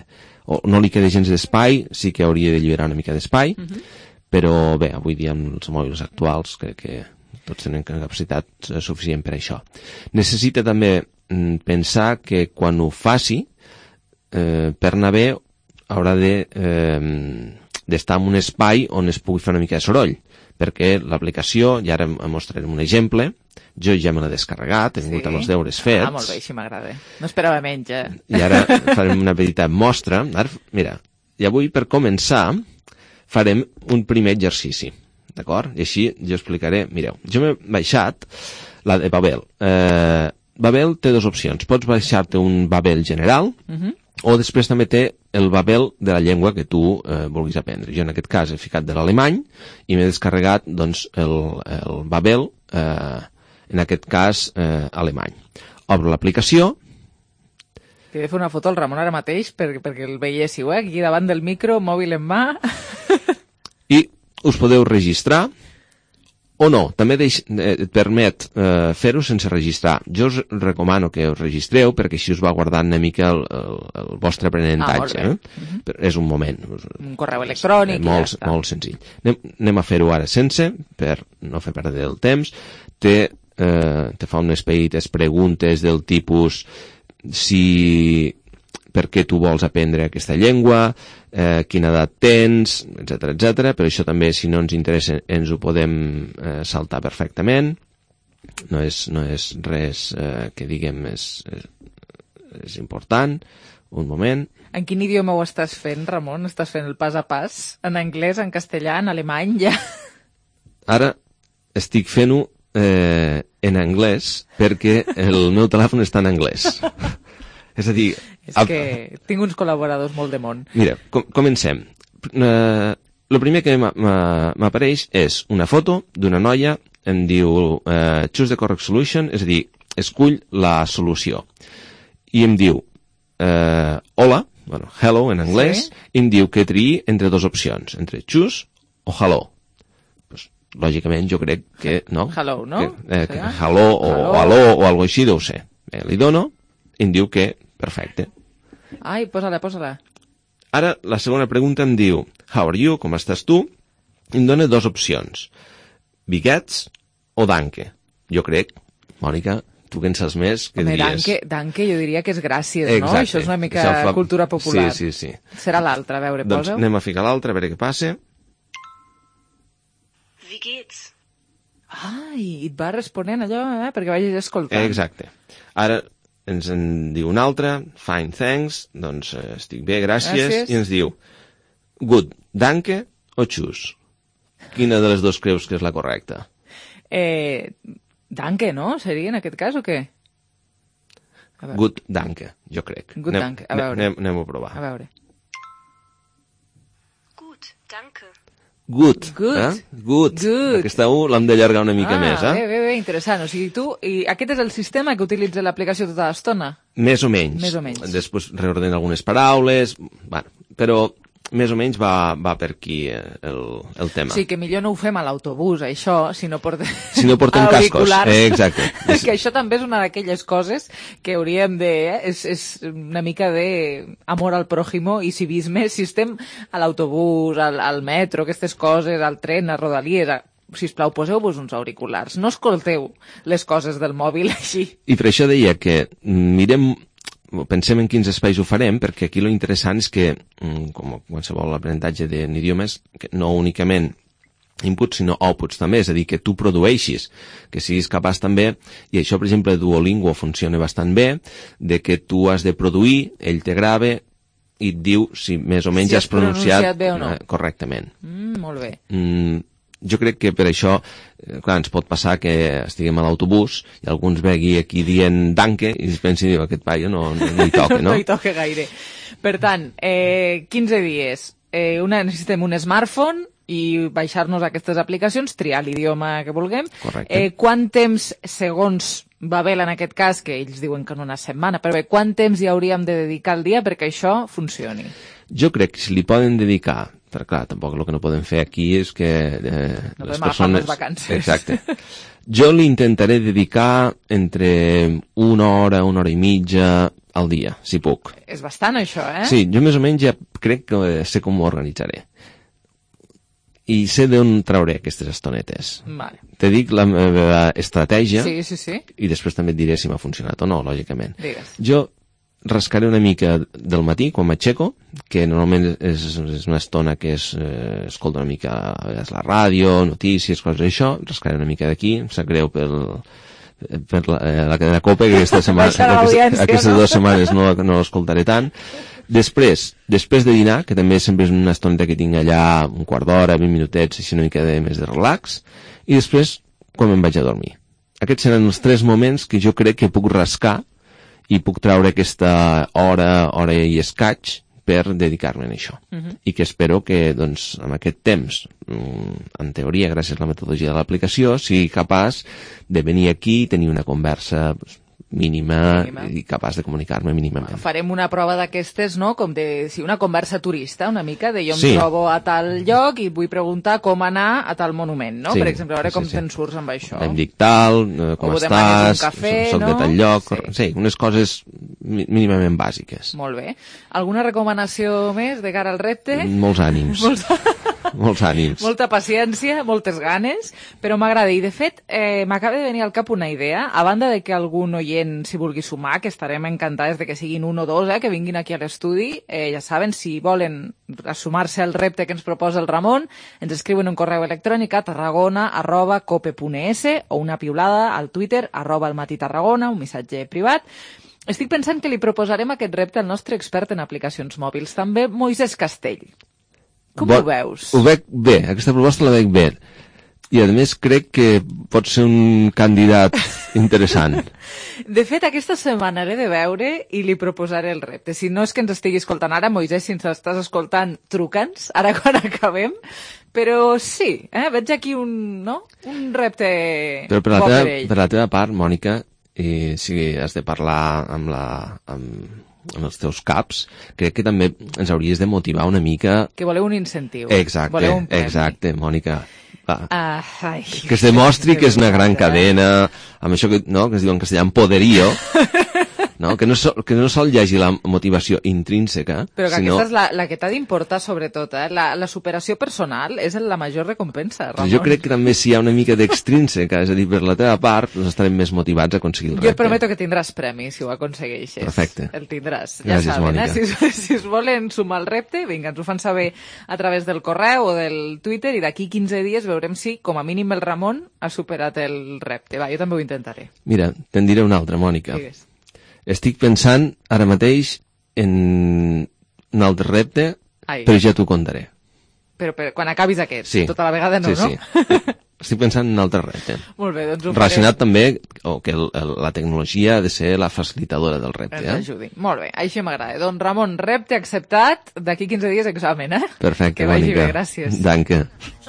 o no li queda gens d'espai, sí que hauria de alliberar una mica d'espai, uh-huh. Però bé, avui dia amb els mòbils actuals crec que tots tenen capacitat suficient per això. Necessita també mm, pensar que quan ho faci, eh, per anar bé haurà de, eh, d'estar en un espai on es pugui fer una mica de soroll, perquè l'aplicació, i ara mostrarem un exemple, Jo ja me l'he descarregat, he vingut Sí? amb els deures fets. Ah, molt bé, així m'agrada. No esperava menys, eh? I ara farem una petita mostra. Ara, mira, i avui per començar farem un primer exercici, d'acord? I així jo explicaré. Mireu, jo m'he baixat la de Babel. Eh, Babel té dues opcions. Pots baixar-te un Babel general, Uh-huh. o després també té el Babel de la llengua que tu eh, vulguis aprendre. Jo en aquest cas he ficat de l'alemany i m'he descarregat doncs, el, el Babel, eh, en aquest cas eh, alemany. Obro l'aplicació. T'he de fer una foto al Ramon ara mateix perquè, perquè el veiéssiu, eh? Aquí davant del micro, mòbil en mà. I us podeu registrar o no, també deix, eh, et permet eh, fer-ho sense registrar. Jo us recomano que us registreu perquè així us va guardant una mica el, el, el vostre aprenentatge. Ah, molt eh? uh-huh. Però és un moment. Un correu electrònic és molt, i ja està. molt senzill. Anem, anem a fer-ho ara sense, per no fer perdre el temps. Te, eh, te fa unes petites preguntes del tipus si per què tu vols aprendre aquesta llengua, eh, quina edat tens, etcètera, etcètera. Però això també, si no ens interessa, ens ho podem eh, saltar perfectament. No és, no és res eh, que diguem és, és, és important. Un moment. En quin idioma ho estàs fent, Ramon? Estàs fent el pas a pas? En anglès, en castellà, en alemany, ja? Ara estic fent-ho eh, en anglès perquè el meu telèfon està en anglès. És a dir... És que tinc uns col·laboradors molt de món. Mira, com, comencem. Eh, el primer que m'apareix és una foto d'una noia, em diu eh, choose the correct solution, és a dir, escull la solució. I em diu eh, hola, bueno, hello en anglès, sí? I em diu que triï entre dues opcions, entre choose o hello. Pues, lògicament jo crec que no. Hello, no? Que, eh, que hello o hello. o aló o algo així deu ser. Bé, li dono i em diu que perfecte. Ai, posa-la, posa-la. Ara, la segona pregunta em diu how are you, com estàs tu? I em dona dues opcions. Wie geht's o danke. Jo crec, Mònica, tu que en saps més, què Home, diries? danke, danke jo diria que és gràcies, Exacte. no? Això és una mica fa... cultura popular. Sí, sí, sí. Serà l'altra, a veure, doncs posa-ho. Anem a ficar l'altra, a veure què passa. Wie geht's? Ai, et va responent allò, eh? Perquè vagis escoltant. Exacte. Ara ens en diu una altra, fine, thanks, doncs eh, estic bé, gràcies, gràcies, i ens diu good, danke o choose. Quina de les dues creus que és la correcta? Eh, danke, no? Seria en aquest cas o què? Good, danke, jo crec. Good, anem, danke, a veure. Anem, anem a provar. A veure. Gut, danke. Good, Good. eh? Good. Good. Aquesta U l'hem d'allargar una mica ah, més, eh? bé, bé, bé, interessant. O sigui, tu, i aquest és el sistema que utilitza l'aplicació tota l'estona? Més o menys. Més o menys. Després reordena algunes paraules, bueno, però més o menys va, va per aquí el, el tema. Sí, que millor no ho fem a l'autobús, això, si no portem, si no portem cascos. Eh, exacte. Que això també és una d'aquelles coses que hauríem de... Eh? És, és una mica de amor al pròjimo i civisme. Si estem a l'autobús, al, al metro, aquestes coses, al tren, a Rodalies... A... Sisplau, poseu-vos uns auriculars. No escolteu les coses del mòbil així. I per això deia que mirem... Pensem en quins espais ho farem, perquè aquí lo interessant és que, com qualsevol aprenentatge d'idiomes, que no únicament inputs, sinó outputs també, és a dir, que tu produeixis, que siguis capaç també, i això, per exemple, Duolingo funciona bastant bé, de que tu has de produir, ell te grava, i et diu si més o menys si has pronunciat, pronunciat bé o no. correctament. Mm, molt bé. Mm, jo crec que per això, clar, ens pot passar que estiguem a l'autobús i alguns vegui aquí dient danke i es pensi, diu, aquest paio no, no, no hi toca, no? No hi toca gaire. Per tant, eh, quinze dies, eh, una, necessitem un smartphone i baixar-nos aquestes aplicacions, triar l'idioma que vulguem. Correcte. Eh, quant temps, segons Babel en aquest cas, que ells diuen que en una setmana, però bé, quant temps hi hauríem de dedicar al dia perquè això funcioni? Jo crec que si li poden dedicar, però clar, tampoc el que no podem fer aquí és que eh, no les persones... les vacances. Exacte. Jo li intentaré dedicar entre una hora, una hora i mitja al dia, si puc. És bastant això, eh? Sí, jo més o menys ja crec que sé com m'ho organitzaré. I sé d'on trauré aquestes estonetes. Vale. Te dic la meva estratègia sí, sí, sí. I després també et diré si m'ha funcionat o no, lògicament. Digues. Jo rascaré una mica del matí quan m'aixeco, que normalment és, és una estona que és, eh, escolto una mica la ràdio, notícies, coses d'això, rascaré una mica d'aquí, em sap greu pel, per la, eh, la cadena COPE, que aquesta setmana, aquestes, aquestes no? dues setmanes no, no l'escoltaré tant. Després, després de dinar, que també sempre és una estoneta que tinc allà, un quart d'hora, vint minutets, així una mica de, més de relax, i després, quan me'n vaig a dormir. Aquests seran els tres moments que jo crec que puc rascar i puc treure aquesta hora, hora i escaig, per dedicar-me a això. Uh-huh. I que espero que, doncs, amb aquest temps, en teoria, gràcies a la metodologia de l'aplicació, sigui capaç de venir aquí i tenir una conversa doncs, mínima, mínima i capaç de comunicar-me mínimament. Farem una prova d'aquestes, no?, com de, sí, una conversa turista, una mica, de jo em sí. trobo a tal lloc i vull preguntar com anar a tal monument, no? Sí, per exemple, a veure sí, com sí. te'n surts amb això. Em dic tal, com estàs, cafè, soc no? de tal lloc, sí. sí, unes coses mínimament bàsiques. Molt bé. Alguna recomanació més de cara al repte? Molts ànims. Molts, Molts ànims. Molta paciència, moltes ganes, però m'agrada. I, de fet, eh, m'acaba de venir al cap una idea, a banda de que algun oient s'hi vulgui sumar, que estarem encantades de que siguin un o dos, eh, que vinguin aquí a l'estudi. Eh, ja saben, si volen sumar-se al repte que ens proposa el Ramon, ens escriuen un correu electrònic a tarragona arroba cope punt es o una piulada al Twitter arroba el matí Tarragona, un missatge privat. Estic pensant que li proposarem aquest repte al nostre expert en aplicacions mòbils, també Moisès Castell. Com Bo, ho veus? Ho veig bé, aquesta proposta la veig bé. I, a més, crec que pot ser un candidat interessant. De fet, aquesta setmana l'he de veure i li proposaré el repte. Si no és que ens estigui escoltant ara, Moisès, si ens estàs escoltant, truca'ns, ara quan acabem. Però sí, eh? veig aquí un, no? un repte Però per la, bo teva, per ell. Per la teva part, Mònica, i si has de parlar amb, la, amb, amb els teus caps, crec que també ens hauries de motivar una mica... Que voleu un incentiu. Exacte, voleu un exacte, Mònica. Ah, ai, que es demostri que és una gran cadena, amb això que, no, que es diu en castellà, poderío, no? que, no sol, que no sol llegir la motivació intrínseca. Però que sinó... aquesta és la, la que t'ha d'importar, sobretot. Eh? La, la superació personal és la major recompensa, Ramon. Jo crec que també si hi ha una mica d'extrínseca, és a dir, per la teva part, doncs estarem més motivats a aconseguir el repte. Jo et prometo que tindràs premi si ho aconsegueixes. Perfecte. El tindràs. Ja Gràcies, saben, Mònica. eh? Si, si es volen sumar al repte, vinga, ens ho fan saber a través del correu o del Twitter i d'aquí quinze dies veurem si, com a mínim, el Ramon ha superat el repte. Va, jo també ho intentaré. Mira, te'n diré una altra, Mònica. Digues. Estic pensant ara mateix en un altre repte, Ai. però ja t'ho contaré. Però, però quan acabis aquest, sí. tota la vegada no, sí, sí. no? Estic pensant en un altre repte. Molt bé, doncs ho Relacionat faré. també oh, que el, el, la tecnologia ha de ser la facilitadora del repte. Ens eh? ajudi. Molt bé, això m'agrada. Doncs Ramon, repte acceptat, d'aquí quinze dies examen, eh? Perfecte, que vagi Mònica. bé, gràcies. Danke.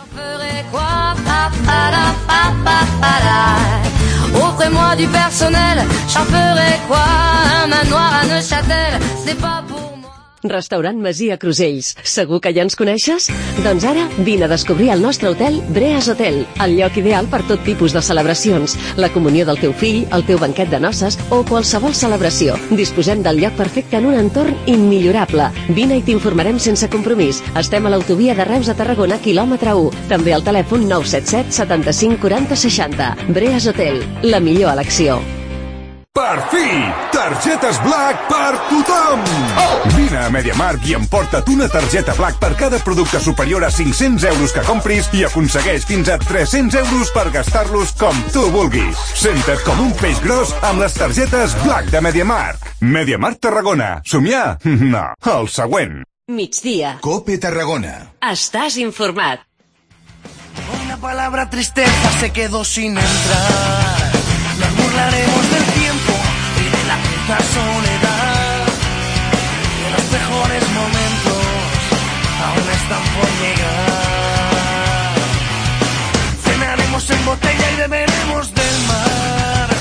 Offrez-moi du personnel, j'en ferai quoi? Un manoir à Neuchâtel, c'est pas pour moi. Restaurant Masia Crusells. Segur que ja ens coneixes? Doncs ara vine a descobrir el nostre hotel Breas Hotel, el lloc ideal per tot tipus de celebracions, la comunió del teu fill, el teu banquet de noces o qualsevol celebració. Disposem del lloc perfecte en un entorn immillorable. Vine i t'informarem sense compromís. Estem a l'autovia de Reus a Tarragona, quilòmetre u. També al telèfon nou set set setanta-cinc quaranta seixanta. Breas Hotel, la millor elecció. Per fi! Targetes Black per tothom! Oh! Vine a MediaMarkt i emporta't una targeta Black per cada producte superior a cinc-cents euros que compris i aconsegueix fins a tres-cents euros per gastar-los com tu vulguis. Senta't com un peix gros amb les targetes Black de MediaMarkt. MediaMarkt Tarragona. Somiar? No. El següent. Migdia. Cope Tarragona. Estàs informat. Una palabra tristeza se quedó sin entrar. Nos burlaremos del tiempo y de la puta soledad. De los mejores momentos aún están por llegar. Cenaremos en botella y beberemos del mar.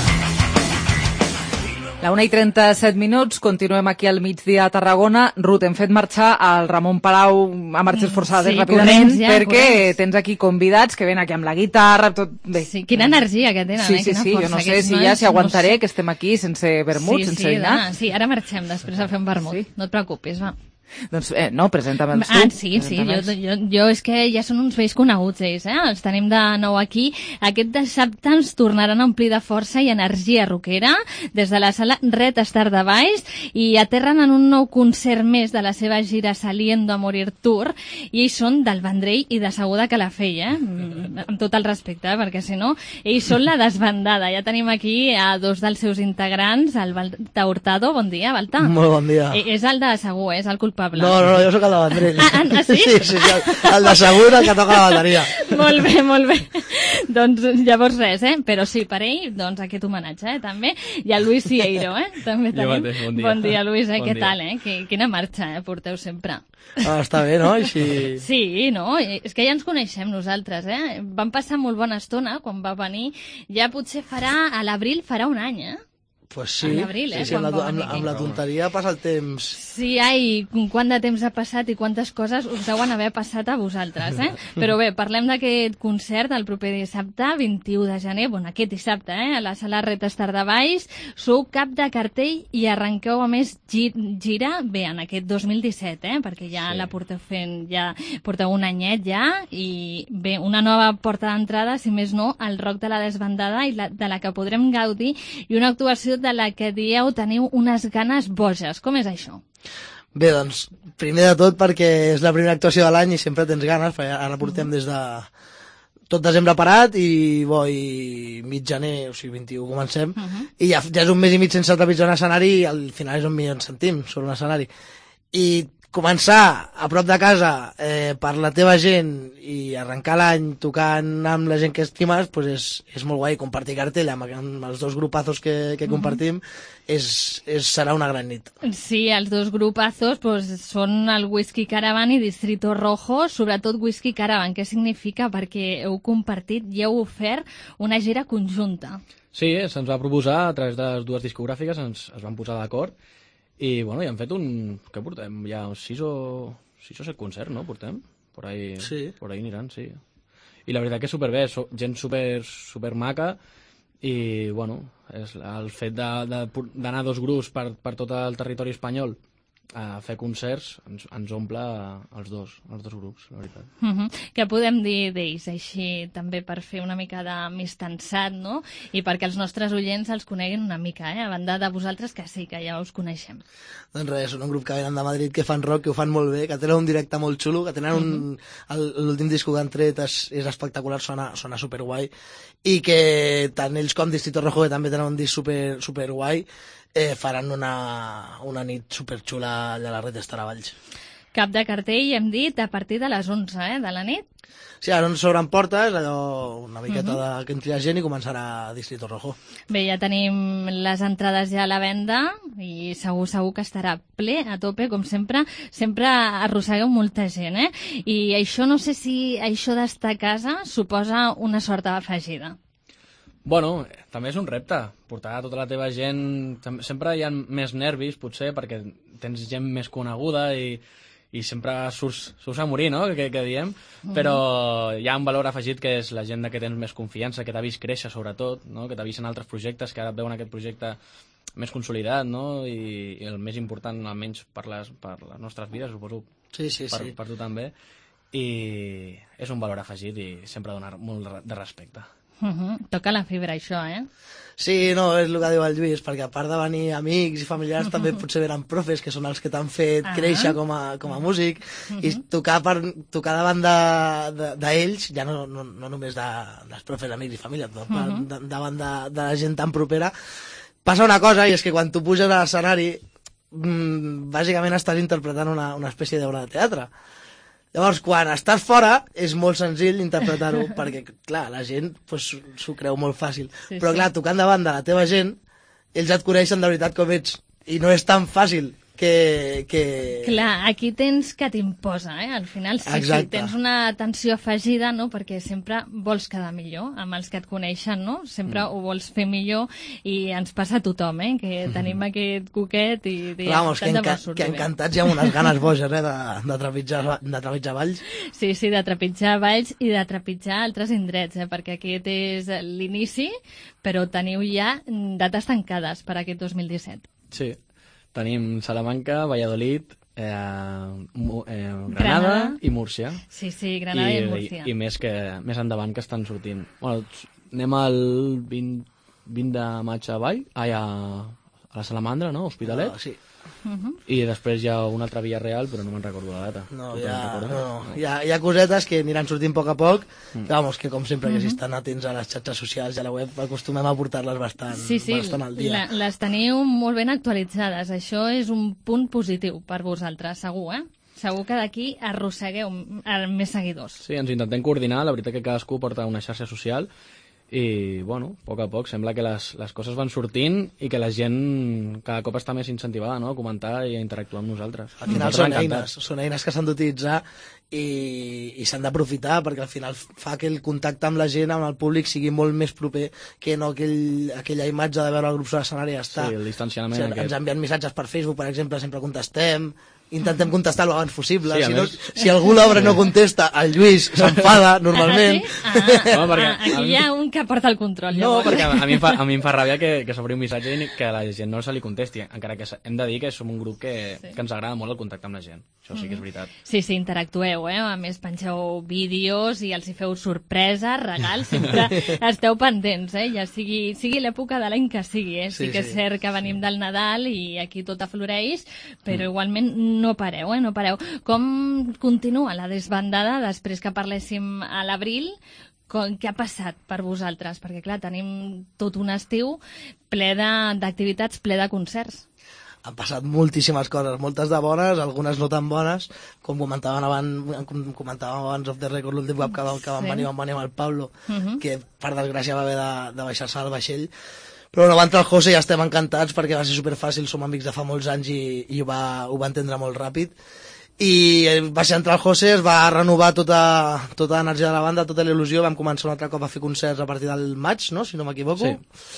La una i trenta-set minuts, continuem aquí al migdia a Tarragona. Ruth, hem fet marxar al Ramon Palau a marxes forçades sí, ràpidament, corrents, ja, perquè corrents. tens aquí convidats que ven aquí amb la guitarra, tot bé. Sí, quina energia que tenen, sí, eh? Sí, Quina sí, força, jo no sé aquests si nois, ja si aguantaré no sé. que estem aquí sense vermut, sí, sense sí, dinar. Dona, sí, ara marxem després a fer un vermut. Sí. No et preocupis, va. Doncs, eh, no, presenta'me'ls tu. Ah, sí, sí, jo, jo, jo és que ja són uns vells coneguts ells, eh? Els tenim de nou aquí. Aquest dissabte ens tornaran a omplir de força i energia rockera des de la sala Red Star de Valls i aterren en un nou concert més de la seva gira Saliendo a Morir Tour, i ells són del Vendrell i de Segur de Calafell, eh? Amb tot el respecte, eh? Perquè si no, ells són la desbandada. Ja tenim aquí a dos dels seus integrants, el Balta Hurtado. Bon dia, Balta. Molt bon dia. Eh, és el de Segur, eh? És el culpable. No, no, no, jo sóc el de Vendrell. Ah, ah, sí? Sí, sí, sí, el de Segur el que toca la bateria. Molt bé, molt bé. Doncs llavors res, eh? Però sí, per ell, doncs aquest homenatge, eh? També. I el Luis Cieiro, eh? També tenim. Jo mateix, bon dia. Bon dia, Luis, eh? Bon Què dia. tal, eh? Que, quina marxa, eh? Porteu sempre. Ah, està bé, no? Així... Sí, no? És que ja ens coneixem nosaltres, eh? Vam passar molt bona estona quan va venir. Ja potser farà, a l'abril farà un any, eh? Pues sí, a l'abril, eh? sí, sí, amb, la, Quan va amb, venir amb la aquí. tonteria passa el temps. Sí, ai, quant de temps ha passat i quantes coses us deuen haver passat a vosaltres, eh? Però bé, parlem d'aquest concert el proper dissabte, vint-i-u de gener, bueno, aquest dissabte, eh? A la sala Red Star de Valls. Sou cap de cartell i arrenqueu a més gi gira, bé, en aquest dos mil disset, eh? Perquè ja sí. La porteu fent, ja porteu un anyet ja, i bé, una nova porta d'entrada, si més no, al rock de la desbandada i la, de la que podrem gaudir, i una actuació de la que dieu teniu unes ganes boges. Com és això? Bé, doncs, primer de tot perquè és la primera actuació de l'any i sempre tens ganes, perquè ara portem des de tot desembre parat i, bo, i mig gener, o sigui, vint-i-u comencem, uh -huh. i ja, ja és un mes i mig sense trepitjar un escenari i al final és on millor ens sentim sobre un escenari. I començar a prop de casa eh, per la teva gent i arrencar l'any tocant amb la gent que estimes, pues és, és molt guai. Compartir cartell amb, amb els dos grupazos que, que compartim, mm-hmm. és, és, serà una gran nit. Sí, els dos grupazos pues, són el Whisky Caravan i Distrito Rojo, sobretot Whisky Caravan. Què significa? Perquè heu compartit i heu ofert una gira conjunta. Sí, se'ns va proposar a través de les dues discogràfiques, ens es van posar d'acord. I, bueno, ja hem fet un... Què portem? Ja sis o... sis o set concerts, no? Portem? Por ahí, sí. Por ahí aniran, sí. I la veritat que superbé, so, gent super, super maca i, bueno, és el fet d'anar a dos grups per, per tot el territori espanyol a fer concerts ens, ens omple els dos, els dos grups, la veritat. Uh -huh. Què podem dir d'ells, així, també per fer una mica de mistensat, no? I perquè els nostres oients els coneguin una mica, eh? A banda de vosaltres, que sí, que ja us coneixem. Doncs res, són un grup que venen de Madrid, que fan rock, que ho fan molt bé, que tenen un directe molt xulo, que tenen un... L'últim disco que han tret és, és espectacular, sona, sona superguai, i que tant ells com Distrito Rojo, que també tenen un disc super, superguai, Eh, faran una, una nit superxula allà a la Red Star a Valls. Cap de cartell, hem dit, a partir de les onze, eh, de la nit? Sí, ara ens s'obren portes, allò, una miqueta Uh -huh. de que entri la gent i començarà Distrito Rojo. Bé, ja tenim les entrades ja a la venda i segur, segur que estarà ple, a tope, com sempre. Sempre arrossegueu molta gent, eh? I això, no sé si això d'estar a casa suposa una sort afegida. Bueno, també és un repte, portar tota la teva gent... Sempre hi ha més nervis, potser, perquè tens gent més coneguda i, i sempre surts, surts a morir, no?, que, que diem, però hi ha un valor afegit que és la gent de que tens més confiança, que t'ha vist créixer, sobretot, no?, que t'ha vist en altres projectes, que ara et veuen aquest projecte més consolidat, no?, i, i el més important, almenys per les, per les nostres vides, suposo, sí, sí, per, sí. per tu també, i és un valor afegit i sempre donar molt de respecte. Uh -huh. Toca la fibra, això, eh? Sí, no, és el que diu el Lluís, perquè a part de venir amics i familiars, també potser venen profes, que són els que t'han fet Ah. créixer com a, com a músic, Uh -huh. i tocar, per, tocar davant d'ells, de, de, ja no, no, no només de, dels profes, amics i família, tot, Uh -huh. de, davant de, de la gent tan propera, passa una cosa, i és que quan tu puges a l'escenari, mmm, bàsicament estàs interpretant una, una espècie d'obra de teatre. Llavors, quan estàs fora, és molt senzill interpretar-ho, perquè, clar, la gent pues, s'ho creu molt fàcil. Sí, Però, sí. clar, tocant davant de la teva gent, ells et coneixen de veritat com ets, i no és tan fàcil que... que... Clar, aquí tens que t'imposa, eh? Al final sí, sí, Exacte. tens una atenció afegida, no?, perquè sempre vols quedar millor amb els que et coneixen, no? Sempre Mm. ho vols fer millor i ens passa a tothom, eh? Que tenim aquest coquet i diem, Clar, vamos, que, tant de enca bo surti que bé. encantats i amb unes ganes boges, eh, de, de, trepitjar, de trepitjar Valls. Sí, sí, de trepitjar Valls i de trepitjar altres indrets, eh? Perquè aquest és l'inici, però teniu ja dates tancades per aquest dos mil disset. Sí, tenim Salamanca, Valladolid, eh, eh, Granada, Granada i Múrcia. Sí, sí, Granada i, i Múrcia. I, i més, que, més endavant que estan sortint. Bueno, anem al vint, vint de maig a Vall, ai, a, a la Salamandra, no? Hospitalet. Ah, sí. Uh-huh. I després hi ha una altra Villarreal, però no me'n recordo la data. No, Tu hi ha, te'n recordes? no, no. Hi, ha, hi ha cosetes que aniran sortint a poc a poc, mm. que, vamos, que com sempre que si Mhm. estan atents a les xarxes socials i a la web acostumem a portar-les bastant, Sí, sí, bastant al dia. la, les teniu molt ben actualitzades. Això és un punt positiu per vosaltres, segur, eh? Segur que d'aquí arrossegueu eh, més seguidors. Sí, ens intentem coordinar, la veritat que cadascú porta una xarxa social i, bueno, a poc a poc sembla que les, les coses van sortint i que la gent cada cop està més incentivada, no?, a comentar i a interactuar amb nosaltres. Al final Nosaltres són encantats. eines, són eines que s'han d'utilitzar i, i s'han d'aprofitar perquè al final fa que el contacte amb la gent, amb el públic, sigui molt més proper que no aquell, aquella imatge de veure el grup sobre l'escenari i ja està. Sí, el distanciament O sigui, aquest. ens envien missatges per Facebook, per exemple, sempre contestem, intentem contestar el abans possible. Sí, a si, no, més- si algú l'obre no contesta, el Lluís s'enfada normalment. Ah, sí? Ah, No, perquè ah, aquí a mi- hi ha un que porta el control. No, llavors. perquè a, a, mi em fa, a mi em fa ràbia que, que s'obri un missatge i que la gent no se li contesti, encara que s- hem de dir que som un grup que, sí. que ens agrada molt el contacte amb la gent. Això sí que és veritat. Sí, sí, interactueu, eh? A més, pengeu vídeos i els hi feu sorpreses, regals, sempre esteu pendents, eh? Ja sigui, sigui l'època de l'any que sigui, eh? Sí, Sí, que sí. és cert que venim del Nadal i aquí tot afloreix, però igualment no pareu, eh? No pareu. Com continua la desbandada després que parléssim a l'abril? Com, què ha passat per vosaltres? Perquè, clar, tenim tot un estiu ple de- d'activitats, ple de concerts. Han passat moltíssimes coses, moltes de bones, algunes no tan bones, com comentaven abans, com comentàvem abans off the record, l'últim cop que, vam- que vam Sí. venir, vam venir amb el Pablo, Mhm. que per desgràcia va haver de, de baixar-se al vaixell, però no va entrar el José i ja estem encantats perquè va ser superfàcil, som amics de fa molts anys i, i ho, va, ho va entendre molt ràpid. I va ser entrar el José, es va renovar tota, tota l'energia de la banda, tota la il·lusió, vam començar un altre cop a fer concerts a partir del maig, no?, si no m'equivoco, Sí.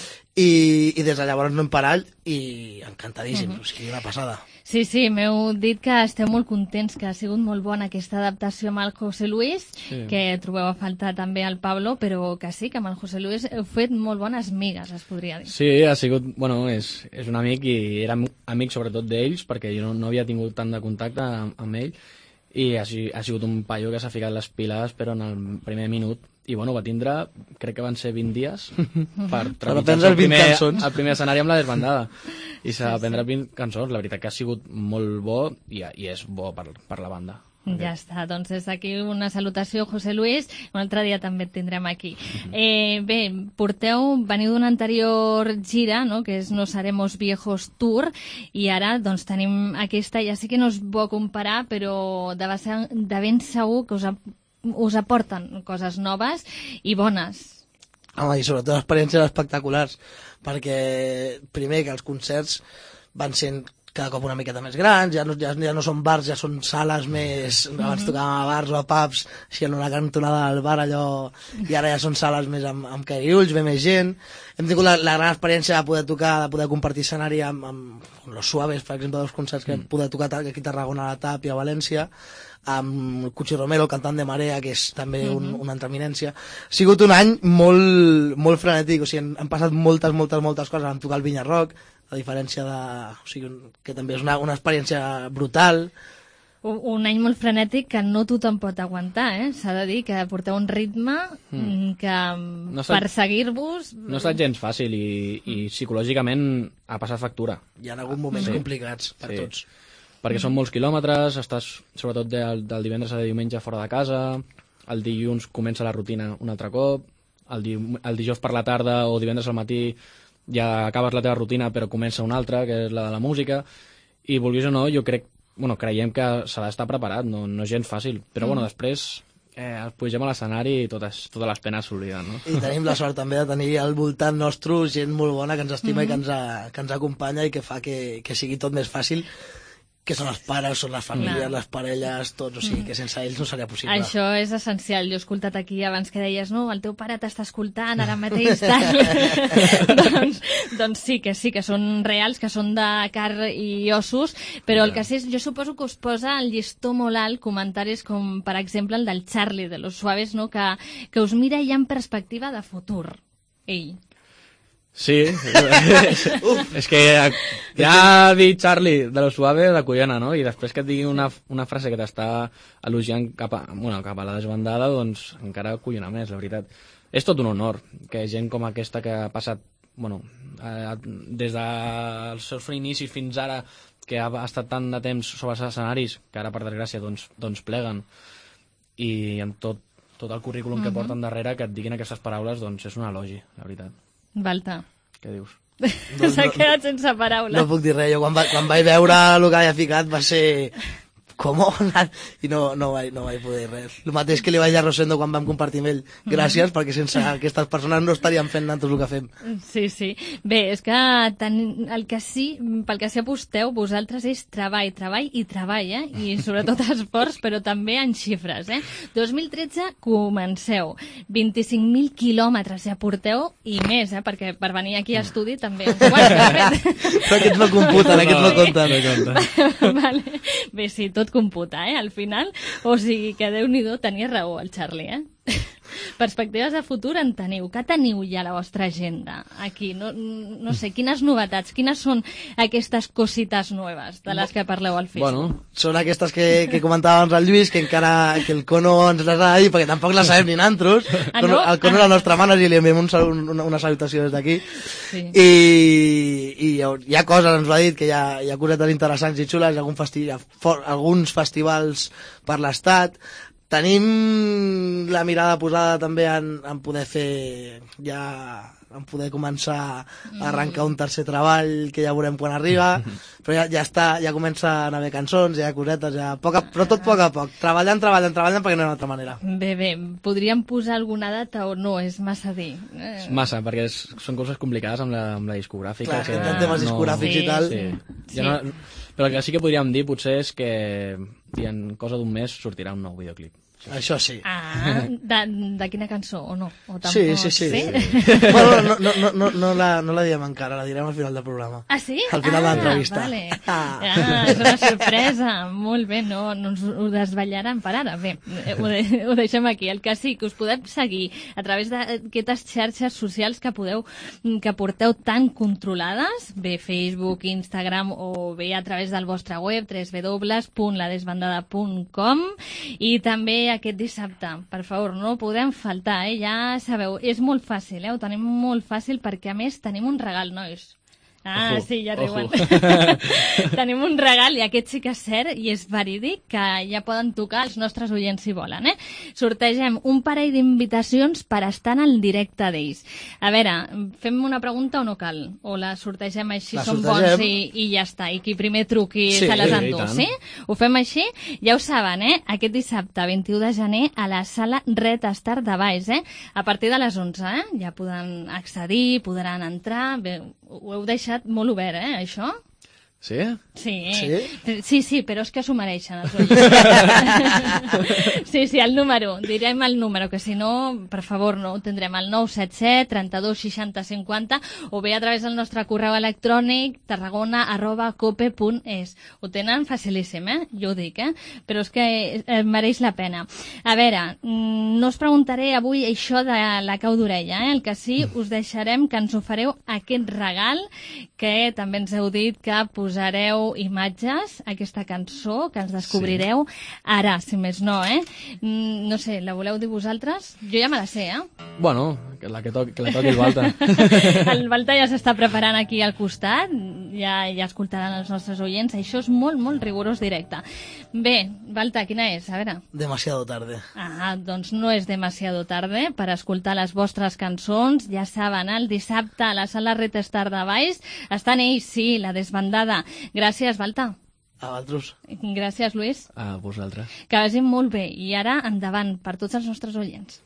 I, i des de llavors no hem parat i encantadíssims, Mhm. o sigui, una passada. Sí, sí, m'heu dit que esteu molt contents, que ha sigut molt bona aquesta adaptació amb el José Luis, Sí. que trobeu a faltar també al Pablo, però que sí, que amb el José Luis heu fet molt bones migues, es podria dir. Sí, ha sigut, bueno, és, és un amic i era amic sobretot d'ells perquè jo no, no havia tingut tant de contacte amb, amb ell i ha, si- ha sigut un paio que s'ha ficat les piles però en el primer minut i bueno, va tindre, crec que van ser vint dies per trepitjar aprendre el vint primer, cançons. el primer escenari amb la desbandada i s'ha d'aprendre vint cançons, la veritat que ha sigut molt bo i, i és bo per, per la banda. Ja està, doncs des d'aquí una salutació, José Luis, un altre dia també et tindrem aquí. Eh, bé, porteu, veniu d'una anterior gira, no?, que és No Seremos Viejos Tour, i ara doncs tenim aquesta, ja sé que no és bo comparar, però de, base, de ben segur que us, ap us aporten coses noves i bones. Home, i sobretot experiències espectaculars, perquè primer que els concerts van sent cada cop una miqueta més grans, ja no, ja, ja no són bars, ja són sales més... Abans tocàvem a bars o a pubs, així en una cantonada del bar, allò... I ara ja són sales més amb, amb caiguls, ve més gent. Hem tingut la, la gran experiència de poder tocar, de poder compartir escenari amb, amb, amb Los Suaves, per exemple, dos concerts que hem poder tocar aquí a Tarragona, a la Tap i a València, amb Cuchi Romero, el cantant de Marea, que és també un, una altra eminència. Ha sigut un any molt, molt frenètic, o sigui, han, han passat moltes, moltes, moltes coses. Vam tocar el Vinya Rock, a diferència de... O sigui, que també és una, una experiència brutal. Un, un any molt frenètic que no tothom pot aguantar, eh? S'ha de dir que porteu un ritme mm. que No ha estat- per seguir-vos... No ha estat gens fàcil i, i psicològicament ha passat factura. Hi ha hagut moments complicats per tots. Perquè són molts quilòmetres, estàs sobretot del, del divendres a diumenge fora de casa, el dilluns comença la rutina un altre cop, el, di, el dijous per la tarda o divendres al matí ja acabes la teva rutina però comença una altra, que és la de la música, i vulguis o no, jo crec, bueno, creiem que s'ha d'estar preparat, no, no és gens fàcil, però Mm. bueno, després eh, pugem a l'escenari i totes, totes les penes s'obliden, no? I tenim la sort també de tenir al voltant nostre gent molt bona que ens estima Mhm. i que ens, a, que ens acompanya i que fa que, que sigui tot més fàcil, que són els pares, són les famílies, Clar. les parelles, tots, o sigui, que sense ells no seria possible. Això és essencial. Jo he escoltat aquí abans que deies, no, el teu pare t'està escoltant ara mateix, tal. doncs, doncs sí, que sí, que són reals, que són de carn i ossos, però el que sí, és- jo suposo que us posa el llistó molt alt comentaris com, per exemple, el del Charlie de Los Suaves, no, que, que us mira ja en perspectiva de futur, ell. Sí, és que ja ha dit Charlie de lo suave la collona, no? I després que et digui una, una frase que t'està elogiant cap a, bueno, cap a la desbandada, doncs encara collona més, la veritat. És tot un honor que gent com aquesta que ha passat, bueno, eh, des dels seus inicis fins ara, que ha estat tant de temps sobre els escenaris, que ara per desgràcia doncs, doncs pleguen, i amb tot, tot el currículum uh-huh. que porten darrere, que et diguin aquestes paraules, doncs és un elogi, la veritat. Balta. Què dius? No, S'ha no, quedat sense paraules. No puc dir res. Jo quan, va, quan vaig veure el que havia ficat va ser... Com? I no, no, vaig, no vaig poder dir res. El mateix que li vaig dir a Rosendo quan vam compartir amb ell. Gràcies, mm. perquè sense aquestes persones no estaríem fent nosaltres el que fem. Sí, sí. Bé, és que ten, el que sí, pel que sí aposteu vosaltres és treball, treball i treball, eh? I sobretot esforç, però també en xifres, eh? dos mil tretze comenceu. vint-i-cinc mil quilòmetres ja porteu i més, eh? Perquè per venir aquí a estudi també uns quants heu fet. Però aquests no computen, aquests no compten. No compten. Vale. Bé, sí, tot computa, eh, al final. O sigui que Déu-n'hi-do, tenia raó el Charlie, eh? Perspectives de futur en teniu. Què teniu ja a la vostra agenda? Aquí, no, no sé, quines novetats, quines són aquestes cosites noves de les que parleu al Facebook? Bueno, són aquestes que, que comentava abans el Lluís, que encara que el Cono ens les ha dit, perquè tampoc les sabem ni nantros. Ah, no? El Cono és ah. la nostra manager i li enviem un, un, una salutació des d'aquí. Sí. I, i hi ha coses, ens ho ha dit, que hi ha, hi ha cosetes interessants i xules, hi ha algun festi for, alguns festivals per l'estat. Tenim la mirada posada també en, en poder fer ja en poder començar a arrencar un tercer treball que ja veurem quan arriba, però ja, ja està, ja comença a haver cançons, ja cosetes, ja poc a, però tot a poc a poc, treballant, treballant, treballant, perquè no hi ha altra manera. Bé, bé, podríem posar alguna data o no, és massa dir? Eh... És massa, perquè és, són coses complicades amb la, amb la discogràfica. Clar, que, que temes no... discogràfics sí. i tal. Sí. Sí. Ja no, però el que sí que podríem dir potser és que en cosa d'un mes sortirà un nou videoclip. Això sí. Ah, de, de quina cançó, o no? O tampoc, sí, sí, sí. sí? sí. Bueno, no, no, no, no, no, la, no la diem encara, la direm al final del programa. Ah, sí? Al final ah, de l'entrevista. Vale. Ah. ah, és una sorpresa. Molt bé, no, no ens ho desvetllaran per ara. Bé, ho, de, ho deixem aquí. El que sí, que us podem seguir a través d'aquestes xarxes socials que podeu, que porteu tan controlades, bé Facebook, Instagram, o bé a través del vostre web, w w w punt la desbandada punt com, i també aquest dissabte, per favor, no podem faltar, eh? Ja sabeu, és molt fàcil, eh? Ho tenim molt fàcil perquè, a més, tenim un regal, nois. Ah, ojo, sí, ja riuen. Tenim un regal, i aquest sí que és cert i és verídic, que ja poden tocar els nostres oients si volen, eh? Sortegem un parell d'invitacions per estar en el directe d'ells. A veure, fem una pregunta o no cal? O la sortegem així, la són sortegem. Bons i, i ja està, i qui primer truqui sí, se les endú, sí? Ho fem així? Ja ho saben, eh? Aquest dissabte, vint-i-u de gener, a la sala Red Star de Baix, eh? A partir de les onze, eh? Ja poden accedir, podran entrar, bé, ho heu deixat molt obert, eh, això? Sí? Sí, sí, sí, sí, però és que s'ho mereixen els ulls. Sí, sí, el número, direm el número, que si no, per favor, no ho tindrem al nou set set, trenta-dos, seixanta, cinquanta, o bé a través del nostre correu electrònic tarragona arroba cope punt es. Ho tenen facilíssim, eh? Jo ho dic, eh? Però és que eh, mereix la pena. A veure, no us preguntaré avui això de la cau d'orella, eh? El que sí, us deixarem que ens ofereu aquest regal, que també ens heu dit que posareu imatges a aquesta cançó, que ens descobrireu sí. Ara, si més no, eh? No sé, la voleu dir vosaltres? Jo ja me la sé, eh? Bueno, que la que, toqui, que la toqui el Balta. El Balta ja s'està preparant aquí al costat, ja, ja escoltaran els nostres oients, això és molt, molt rigorós directe. Bé, Balta, quina és? A veure. Demasiado tarde. Ah, doncs no és demasiado tarde per escoltar les vostres cançons, ja saben, el dissabte a la sala Red Star de Baix estan ells, sí, la desbandada. Gràcies, Balta. A vosaltres. Gràcies, Lluís. A vosaltres. Que vagi molt bé. I ara, endavant, per tots els nostres oients.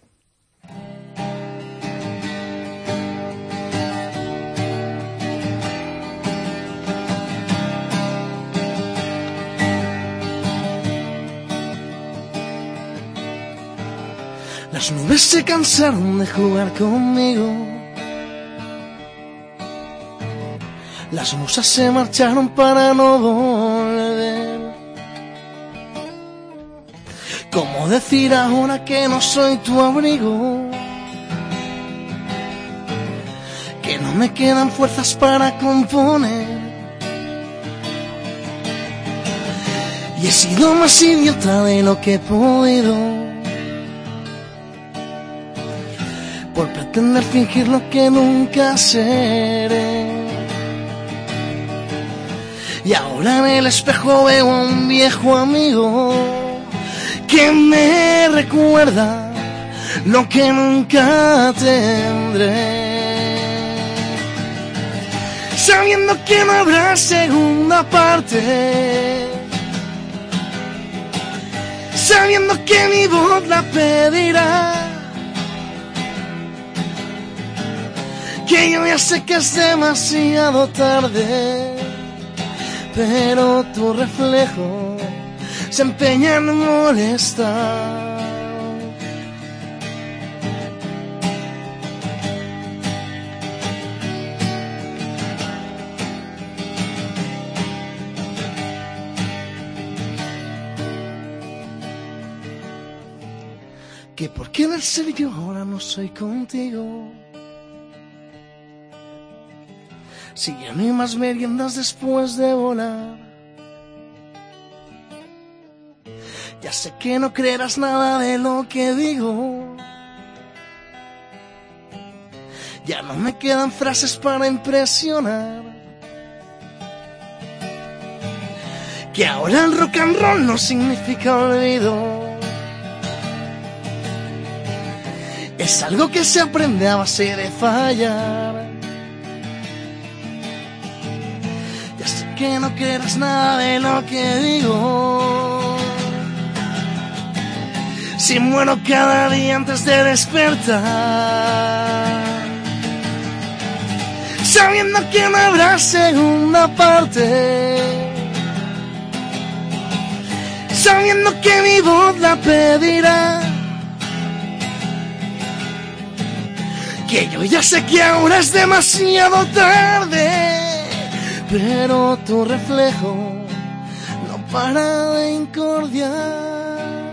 Las nubes se cansaron de jugar conmigo. Las musas se marcharon para no volver. ¿Cómo decir ahora que no soy tu abrigo? Que no no me quedan fuerzas para componer. Y he sido más idiota de lo que he podido, por pretender fingir lo que nunca seré. Y ahora en el espejo veo a un viejo amigo que me recuerda lo que nunca tendré, sabiendo que no habrá segunda parte, sabiendo que mi voz la pedirá, que yo ya sé que es demasiado tarde, pero tu reflejo se empeña en molestar. Que por qué del ser yo ahora no soy contigo, si ya no hay más meriendas después de volar. Ya sé que no creerás nada de lo que digo, ya no me quedan frases para impresionar, que ahora el rock and roll no significa olvido, es algo que se aprende a base de fallar. Ya sé que no quieras nada de lo que digo, si muero cada día antes de despertar, sabiendo que no habrá segunda parte, sabiendo que mi voz la pedirá, que yo ya sé que ahora es demasiado tarde, pero tu reflejo no para de incordiar.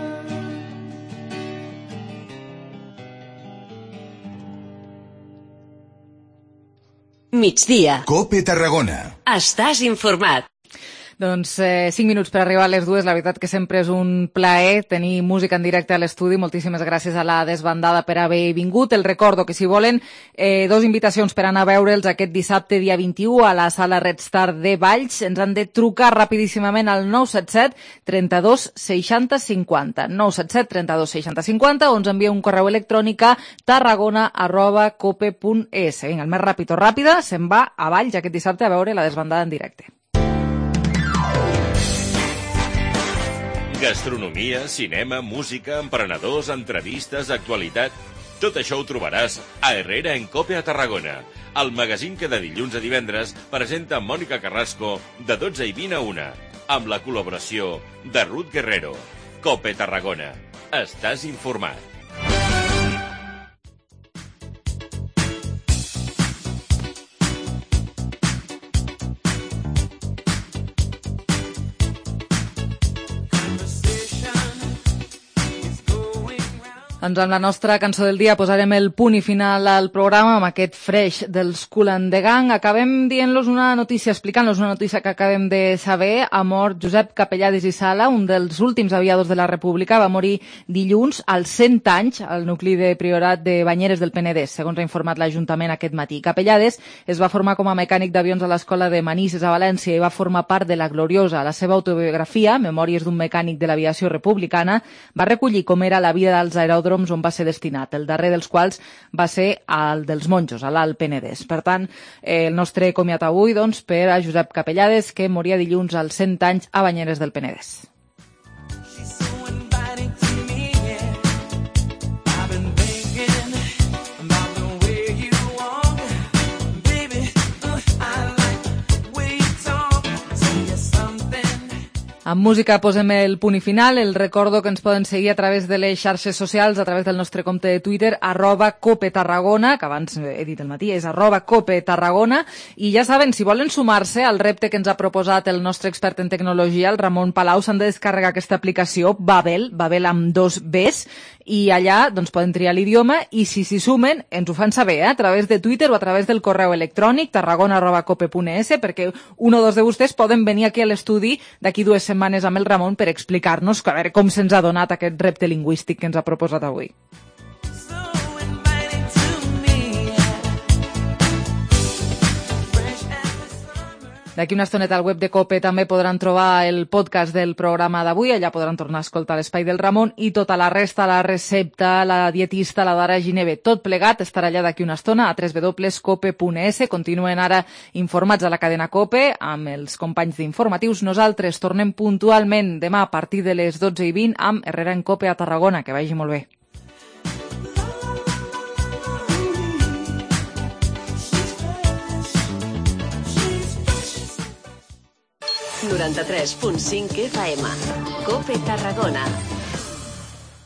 Migdia. Cope Tarragona. Estàs informat. Doncs eh, cinc minuts per arribar a les dues. La veritat que sempre és un plaer tenir música en directe a l'estudi. Moltíssimes gràcies a la desbandada per haver vingut. El recordo que si volen eh, dos invitacions per anar a veure'ls aquest dissabte dia vint-i-u a la sala Red Star de Valls. Ens han de trucar rapidíssimament al nou set set trenta-dos seixanta cinquanta. nou set set trenta-dos seixanta cinquanta o ens envia un correu electrònic a tarragona arroba cope punt es. Vinga, el més ràpid o ràpida se'n va a Valls aquest dissabte a veure la desbandada en directe. Gastronomia, cinema, música, emprenedors, entrevistes, actualitat... Tot això ho trobaràs a Herrera en Cope a Tarragona, el magazín que de dilluns a divendres presenta Mònica Carrasco de dotze i vint a una, amb la col·laboració de Ruth Guerrero. Cope Tarragona. Estàs informat. Doncs amb la nostra cançó del dia posarem el punt i final al programa amb aquest fresh dels Kool and the Gang. Acabem dient-los una notícia, explicant-los una notícia que acabem de saber. Ha mort Josep Capellades i Sala, un dels últims aviados de la República. Va morir dilluns als cent anys al nucli de Priorat de Banyeres del Penedès, segons ha informat l'Ajuntament aquest matí. Capellades es va formar com a mecànic d'avions a l'Escola de Manises a València i va formar part de la Gloriosa. La seva autobiografia, Memòries d'un mecànic de l'aviació republicana, va recollir com era la vida dels aeròdroms on va ser destinat, el darrer dels quals va ser el dels Monjos, a l'Alt Penedès. Per tant, eh, el nostre comiat avui doncs, per a Josep Capellades, que moria dilluns als cent anys a Banyeres del Penedès. Amb música posem el punt i final. El recordo que ens poden seguir a través de les xarxes socials, a través del nostre compte de Twitter, arroba Cope Tarragona, que abans he dit el matí, és arroba Cope Tarragona, i ja saben, si volen sumar-se al repte que ens ha proposat el nostre expert en tecnologia, el Ramon Palau, s'han de descarregar aquesta aplicació Babel, Babel amb dos Bs, i allà doncs, poden triar l'idioma, i si s'hi sumen, ens ho fan saber, eh? A través de Twitter o a través del correu electrònic tarragona arroba cope punt es, perquè un o dos de vostès poden venir aquí a l'estudi d'aquí dues setmanes amb el Ramon per explicar-nos a veure com se'ns ha donat aquest repte lingüístic que ens ha proposat avui. D'aquí una estoneta al web de COPE també podran trobar el podcast del programa d'avui, allà podran tornar a escoltar l'espai del Ramon i tota la resta, la recepta, la dietista, la Dara Gineve, tot plegat estarà allà d'aquí una estona a w w w punt cope punt es. Continuen ara informats a la cadena COPE amb els companys d'informatius. Nosaltres tornem puntualment demà a partir de les dotze i vint amb Herrera en COPE a Tarragona. Que vagi molt bé. noranta-tres punt cinc F M. COPE Tarragona.